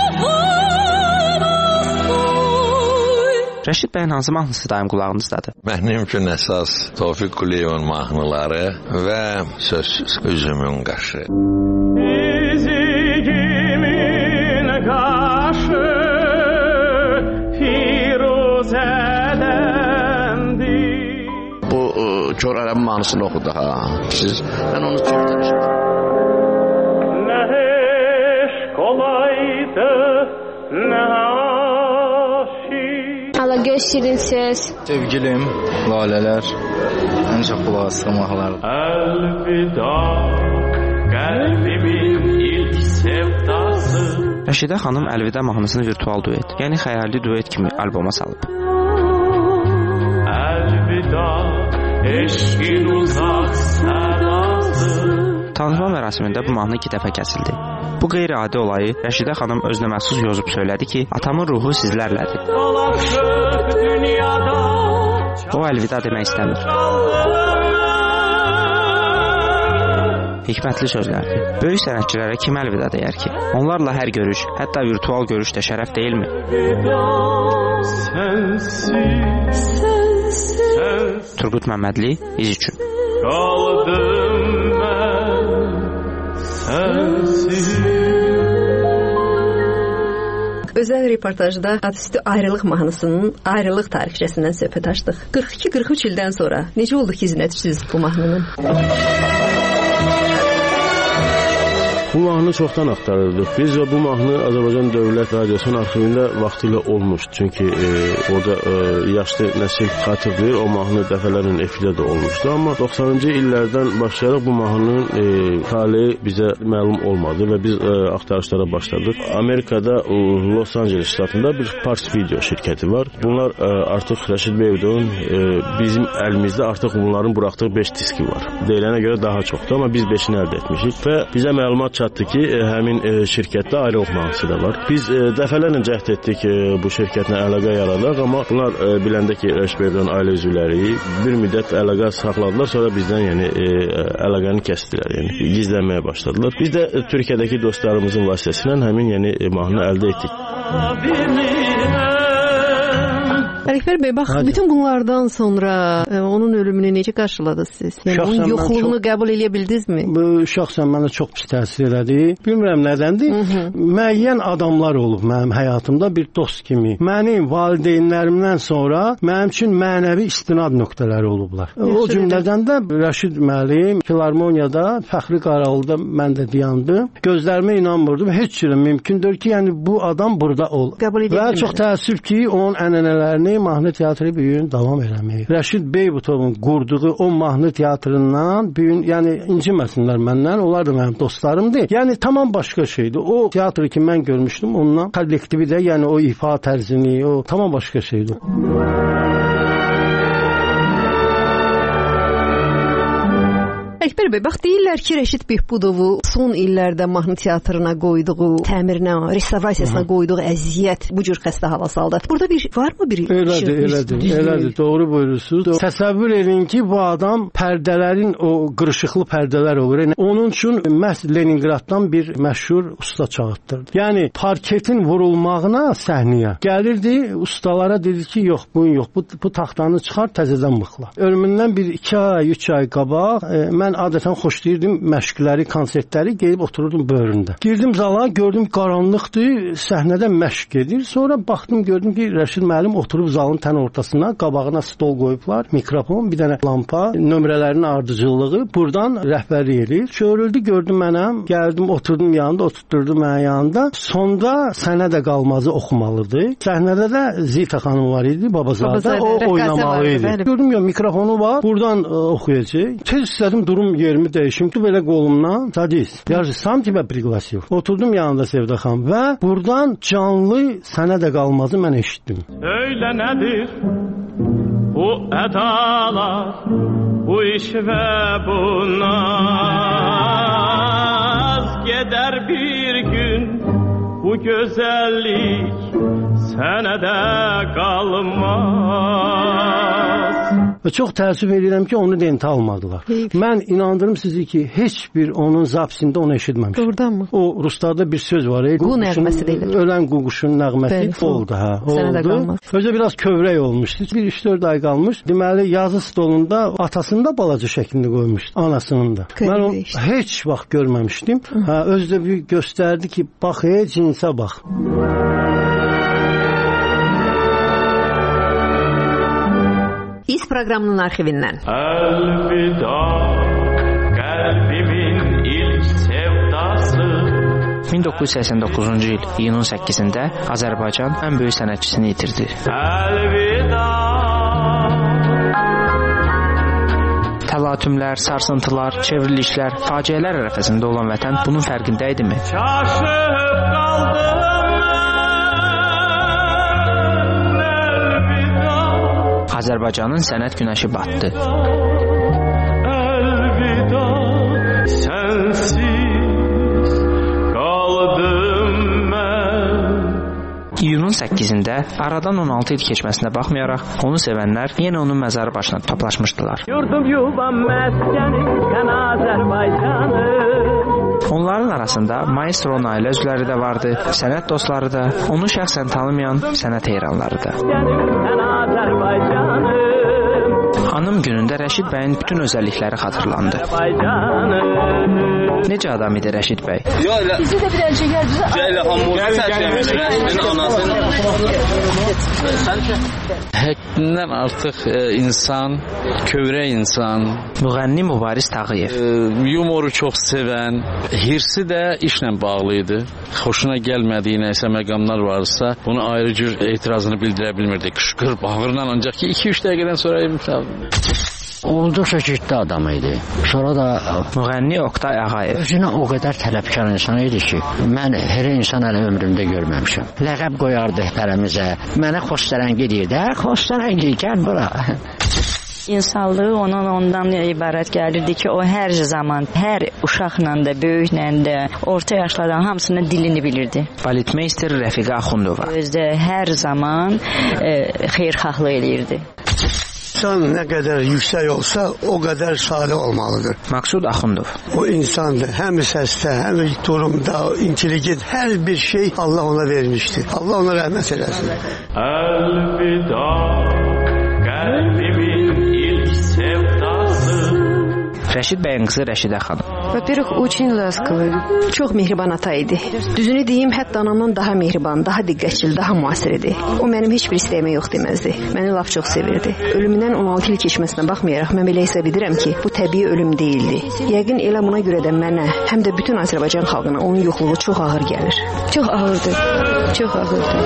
Rəşid bəyin hansı mahnısı daim qulağınızdadır? Mənim üçün əsas Tofiq Quliyevin mahnıları və sözsüz Üzümün qaşı. Üzümün qaşı firuzədəndir. Bu Kör Ərəb mahnısını oxudu ha. Siz, mən onu çox danışdım. Nə eş kolaydı, nə Allah göz şirin söz. Sevgilim, lalələr, ən çox qulaq asdığım mahnılardır. Əlvida, qəlbimin ilk sevdası. Rəşidə xanım Əlvida mahnısını virtual duet, yəni xəyali duet kimi alboma salıb. Əlvida, eşqin uzaq sədası. Tanışma mərasimində bu mahnı iki dəfə kəsildi. Bu qeyri-adi olayı Rəşidə xanım özünə məxsus yazıb söylədi ki, atamın ruhu sizlərlədir. O əlvida demək istəmir. Hikmətli sözlərdir. Böyük sənətçilərə kim əlvida deyər ki? Onlarla hər görüş, hətta virtual görüş də şərəf deyilmi? Turqut Məmmədli, İz üçün. Qaldım mən sənsiz. Özəl reportajda adüstü ayrılıq mahnısının ayrılıq tarixçəsindən söhbət açdıq. qırx iki qırx üç ildən sonra necə oldu ki, izlət siz bu mahnının? Bu mahnı çoxdan axtarırdıq. Biz və bu mahnı Azərbaycan Dövlət Radiosunun arxivində vaxtilə olmuşdu. Çünki e, orada e, yaşlı nəsil xatırlayır, o mahnı dəfələrlə efirdə də olmuşdu. Amma doxsanıncı illərdən başlayaraq bu mahnının e, taleyi bizə məlum olmadı və biz e, axtarışlara başladıq. Amerikada e, Los Angeles ştatında bir Pars Video şirkəti var. Bunlar e, artıq Rəşid Beyvudovun e, bizim əlimizdə artıq bunların buraxdığı beş diski var. Deyilənə görə daha çoxdur, amma biz beşini əldə etmişik və bizə məlumat çatdı ki, həmin şirkətdə ayrılıq mahnısı da var. Biz dəfələrlə cəhd etdik bu şirkətlə əlaqə yaradaq, amma bunlar biləndə ki, Rəşid Beyvudovun ailə üzvləri bir müddət əlaqə saxladılar, sonra bizdən yəni əlaqəni kəsdilər, yəni gizlənməyə başladılar. Biz də Türkiyədəki dostlarımızın vasitəsilə həmin yəni mahnını əldə etdik. Ələkbər bəy, bax, Hadi. bütün bunlardan sonra e, onun ölümünü necə qarşıladınız siz? Yəni şəxsən onun yoxluğunu çox, qəbul edə bildinizmi? Bu şəxsən mənə çox pis təsir elədi. Bilmirəm nədəndir. Hı -hı. Müəyyən adamlar olub mənim həyatımda bir dost kimi. Mənim valideynlərimdən sonra mənim üçün mənəvi istinad nöqtələri olublar. Yaxşı, o cümlədən də Rəşid müəllim Filarmoniyada, Fəxri Qaralıda mən də dayandım. Gözlərimə inanmırdım. Heç cürə mümkündür ki, yəni bu adam burada ol. Və çox təəssüf ki, onun ənənələrini mahnı teatrı bu gün davam eləmir. Rəşid Beyvudovun qurduğu o mahnı teatrından bu gün, yəni inciməsinlər məndən, onlar da mənim dostlarımdır. Yəni tamam başqa şeydir. O teatrı ki mən görmüşdüm, ondan kollektivi də, yəni o ifa tərzini, o tamam başqa şeydir. Ələkbər bəy, bax deyirlər ki, Rəşid Behbudovu son illərdə mahnı teatrına qoyduğu, təmirinə, restavrasiyasına qoyduğu əziyyət bu cür xəstə hala saldı. Burada bir varmı bir elədir, şey? Elədir, elədir, doğru buyurursunuz. Təsəvvür edin ki, bu adam pərdələrin o qırışıqlı pərdələr olur. Yəni, onun üçün məhz Leningraddan bir məşhur usta çağırtdırdı. Yəni parketin vurulmağına səhnəyə gəlirdi, ustalara dedi ki, yox, bu yox, bu, bu taxtanı çıxar, təzədən mıxla. Ölümündən bir iki ay, üç ay qabaq e, mən adətən xoşlayırdım məşqləri, konsertləri, gedib otururdum böhründə. Girdim zala, gördüm qaranlıqdır, səhnədə məşq gedir. Sonra baxdım, gördüm ki, Rəşid müəllim oturub zalın tən ortasına, qabağına stol qoyublar, mikrofon, bir dənə lampa, nömrələrin ardıcıllığı buradan rəhbərlik edir. Çörüldü, gördüm mənəm, gəldim, oturdum yanında, oturtdurdum mənim yanında. Sonda Sənə də qalmazı oxumalıdır. Səhnədə də Zita xanım var idi, Babazadə, o oynamalı idi. Gördüm ya, mikrofonu var, buradan ə, oxuyacaq. Tez istədim, durum yerimi dəyişim ki, belə qolumdan Sadis, yarısı sam kimi пригласил. Oturdum yanında Sevda xanım və buradan canlı Sənə də qalmazı mən eşitdim. Öyle nədir bu ədalar, bu iş və bunlar? gedər bir gün bu gözəllik sənə də qalmaz. Və çox təəssüf edirəm ki, onu dentə almadılar. Heyf. Mən inandırım sizi ki, heç bir onun zapsində onu eşitməmişdim. Doğrudanmı? O Ruslarda bir söz var. Qu nəğməsi deyilir. Ölən quşun nəğməsi Bəli, oldu. Hə, oldu. Özü biraz kövrək olmuşdu. Bir üç dörd ay qalmış. Deməli, yazı stolunda atasını da balaca şəklində qoymuşdu. Anasının da. Qeyri mən onu işte. Heç vaxt görməmişdim. Hə, özü də bir göstərdi ki, bax, ey, cinsə bax. İz proqramının arxivindən. Əlvida qəlbimin ilk sevdası. min doqquz yüz səksən doqquzuncu il iyunun səkkizində Azərbaycan ən böyük sənətçisini itirdi. Əlvida. Təlatümlər, sarsıntılar, çevrilişlər, faciələr ərəfəsində olan vətən bunun fərqində idimi? Çaşıb qaldım. Azərbaycanın sənət günəşi batdı. Əlvida, sənsiz qaldım mən. İyunun səkkizində aradan on altı il keçməsinə baxmayaraq onu sevənlər yenə onun məzarı başına toplaşmışdılar. Yurdum yuvam məskənim sən Azərbaycanım. Onların arasında maestro ailə üzvləri də vardı, sənət dostları da, onu şəxsən tanımayan sənət heyranları da. Anım günündə Rəşid bəyin bütün özəllikləri xatırlandı. Necə adam idi Rəşid bəy? Bizi də bir əl çəkər, bizə... Gəl, hamur sərkəmiş, Rəşidin anasını... Həddindən artıq e, insan, kövrək insan. Müğənni Mübariz Tağıyev. E, yumoru çox sevən, hirsi də işlə bağlı idi. Xoşuna gəlmədiyi nəsə məqamlar varsa, bunu ayrı cür etirazını bildirə bilmirdi. Qışqır, bağırla ancaq ki, iki üç dəqiqədən sonra evimsə... Olduqca ciddi adam idi. Sonra da müğənni Oktay Ağayev. Özünə o qədər tələbkar insan idi ki, mən hər insan əli ömrümdə görməmişəm. Ləqəb qoyardı hərəmizə. Mənə xoşsərəngi deyirdi. Hə, xoşsərəngi, gəl bura. İnsanlığı onun ondan ibarət gəlirdi ki, o hər zaman, hər uşaqla da, böyüklə də, orta yaşlardan hamısının dilini bilirdi. Baletmeister Rəfiqə Axundova. Özdə hər zaman e, xeyirxahlıq eləyirdi. İnsan nə qədər yüksək olsa, o qədər sadə olmalıdır. Maksud Axundov. O insandır. Həm səsdə, həm durumda, intelligent, hər bir şey Allah ona vermişdir. Allah ona rəhmət eləsin. Əlvida, qəlbimin ilk sevdası. Rəşid bəyin qızı Rəşidə xanım. Во-первых, очень ласковый. Çox mehriban ata idi. Düzünü deyim, hətta anamdan daha mehriban, daha diqqətçil, daha müasir idi. O mənim heç bir istəyimə yox deməzdi. Məni lap çox sevirdi. Ölümündən on altı il keçməsinə baxmayaraq mən belə hesab edirəm ki, bu təbii ölüm deyildi. Yəqin elə buna görə də mənə, həm də bütün Azərbaycan xalqına onun yoxluğu çox ağır gəlir. Çox ağırdı. Çox ağırdı.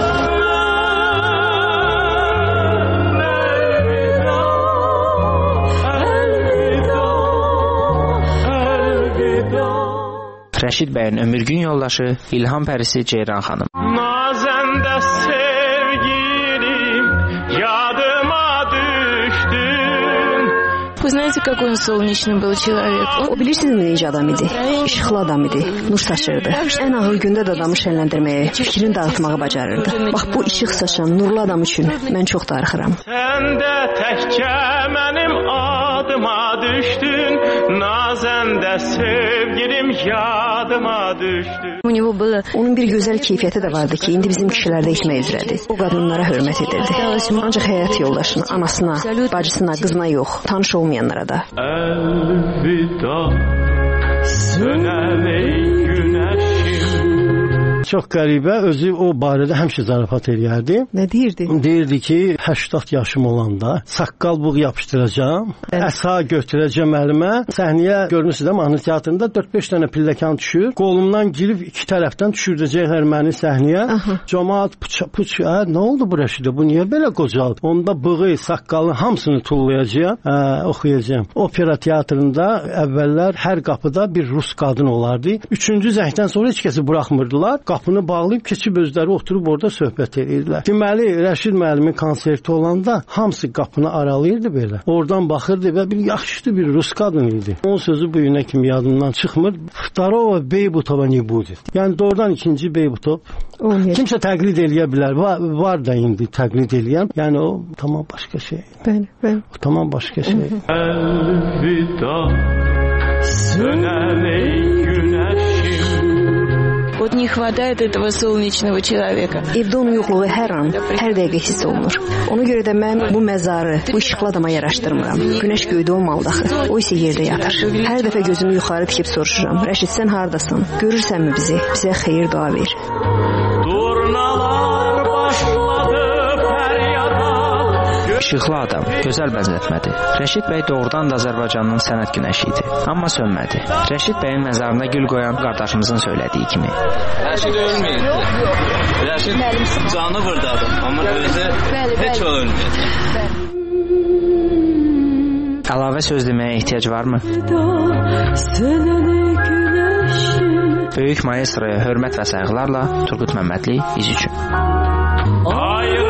Rəşid bəyin ömürgün yoldaşı İlham Pərisi Ceyran xanım. Nazəndə sevgilim yadıma düşdün. Вы знаете, какой он солнечный был человек? O bilirsinizmi necə adam idi? İşıqlı adam idi, nur saçırdı. Ən ağır gündə də adamı şənləndirməyə, fikrini dağıtmağı bacarırdı. Bax bu işıq saçan, nurlu adam üçün mən çox darıxıram. Sən də təkcə mənim adıma düşdün, nazəndə sevgilim yadıma düşdün. Onun bir gözəl keyfiyyəti də vardı ki, indi bizim kişilərdə etmək üzrədir. O qadınlara hörmət edirdi. Ancaq həyat yoldaşına, anasına, bacısına, qızına yox, tanış olmayanlara da. Əlvida, sönən ey günəşim. Çox qəribə, özü o barədə həmişə zarafat eləyərdi. Nə deyirdi? Deyirdi ki, səksən yaşım olanda saqqal buğ yapışdıracağam, evet. Əsa götürəcəm əlimə. Səhnəyə görürsünüz də mahnı teatrında dörd beş dənə pilləkan düşür. Qolumdan girib iki tərəfdən düşürdəcəklər məni səhnəyə. Cəmaət puç puç, hə, nə oldu bu Rəşidə? Bu niyə belə qocaldı? Onda bığı, saqqalın hamısını tullayacağam, hə, oxuyacağam. Opera teatrında əvvəllər hər qapıda bir rus qadın olardı. Üçüncü zəngdən sonra heç kəsi buraxmırdılar. qapını bağlayıb keçib özləri oturub orada söhbət edirdilər. Deməli, Rəşid müəllimin konserti olanda hamısı qapını aralayırdı belə. Oradan baxırdı və bir yaxşı bir rus qadın idi. Onun sözü bu günə kimi yadımdan çıxmır. Vtorого Beybutova не будет. Yəni doğrudan ikinci Beybutov kimsə təqlid eləyə bilər. Var, var da indi təqlid eləyən. Yəni o tamam başqa şey. Bəli, bəli. O tamam başqa şey. Əlvida sönən ey günəşim. Вот не хватает этого солнечного человека. Evdə onun yoxluğu hər an, hər dəqiqə hiss olunur. Ona görə də mən bu məzarı, bu işıqlı adama yaraşdırmıram. Günəş göydə olmalıdır axı. O isə yerdə yatır. Hər dəfə gözümü yuxarı dikib soruşuram. Rəşid, sən hardasan? Görürsənmi bizi? Bizə xeyir dua ver. Durnalar başladı fəryada. İşıqlı adam, gözəl bənzətmədir. Rəşid bəy doğrudan da Azərbaycanın sənət günəşi idi. Amma sönmədi. Rəşid bəyin məzarına gül qoyan qardaşımızın söylədiyi kimi. Rəşid ölməyir. Rəşid canı buradadır. Amma özü heç ölməyir. Əlavə söz deməyə ehtiyac varmı? Böyük maestroya hörmət və sayğılarla Turqut Məmmədli iz üçün. Hayır.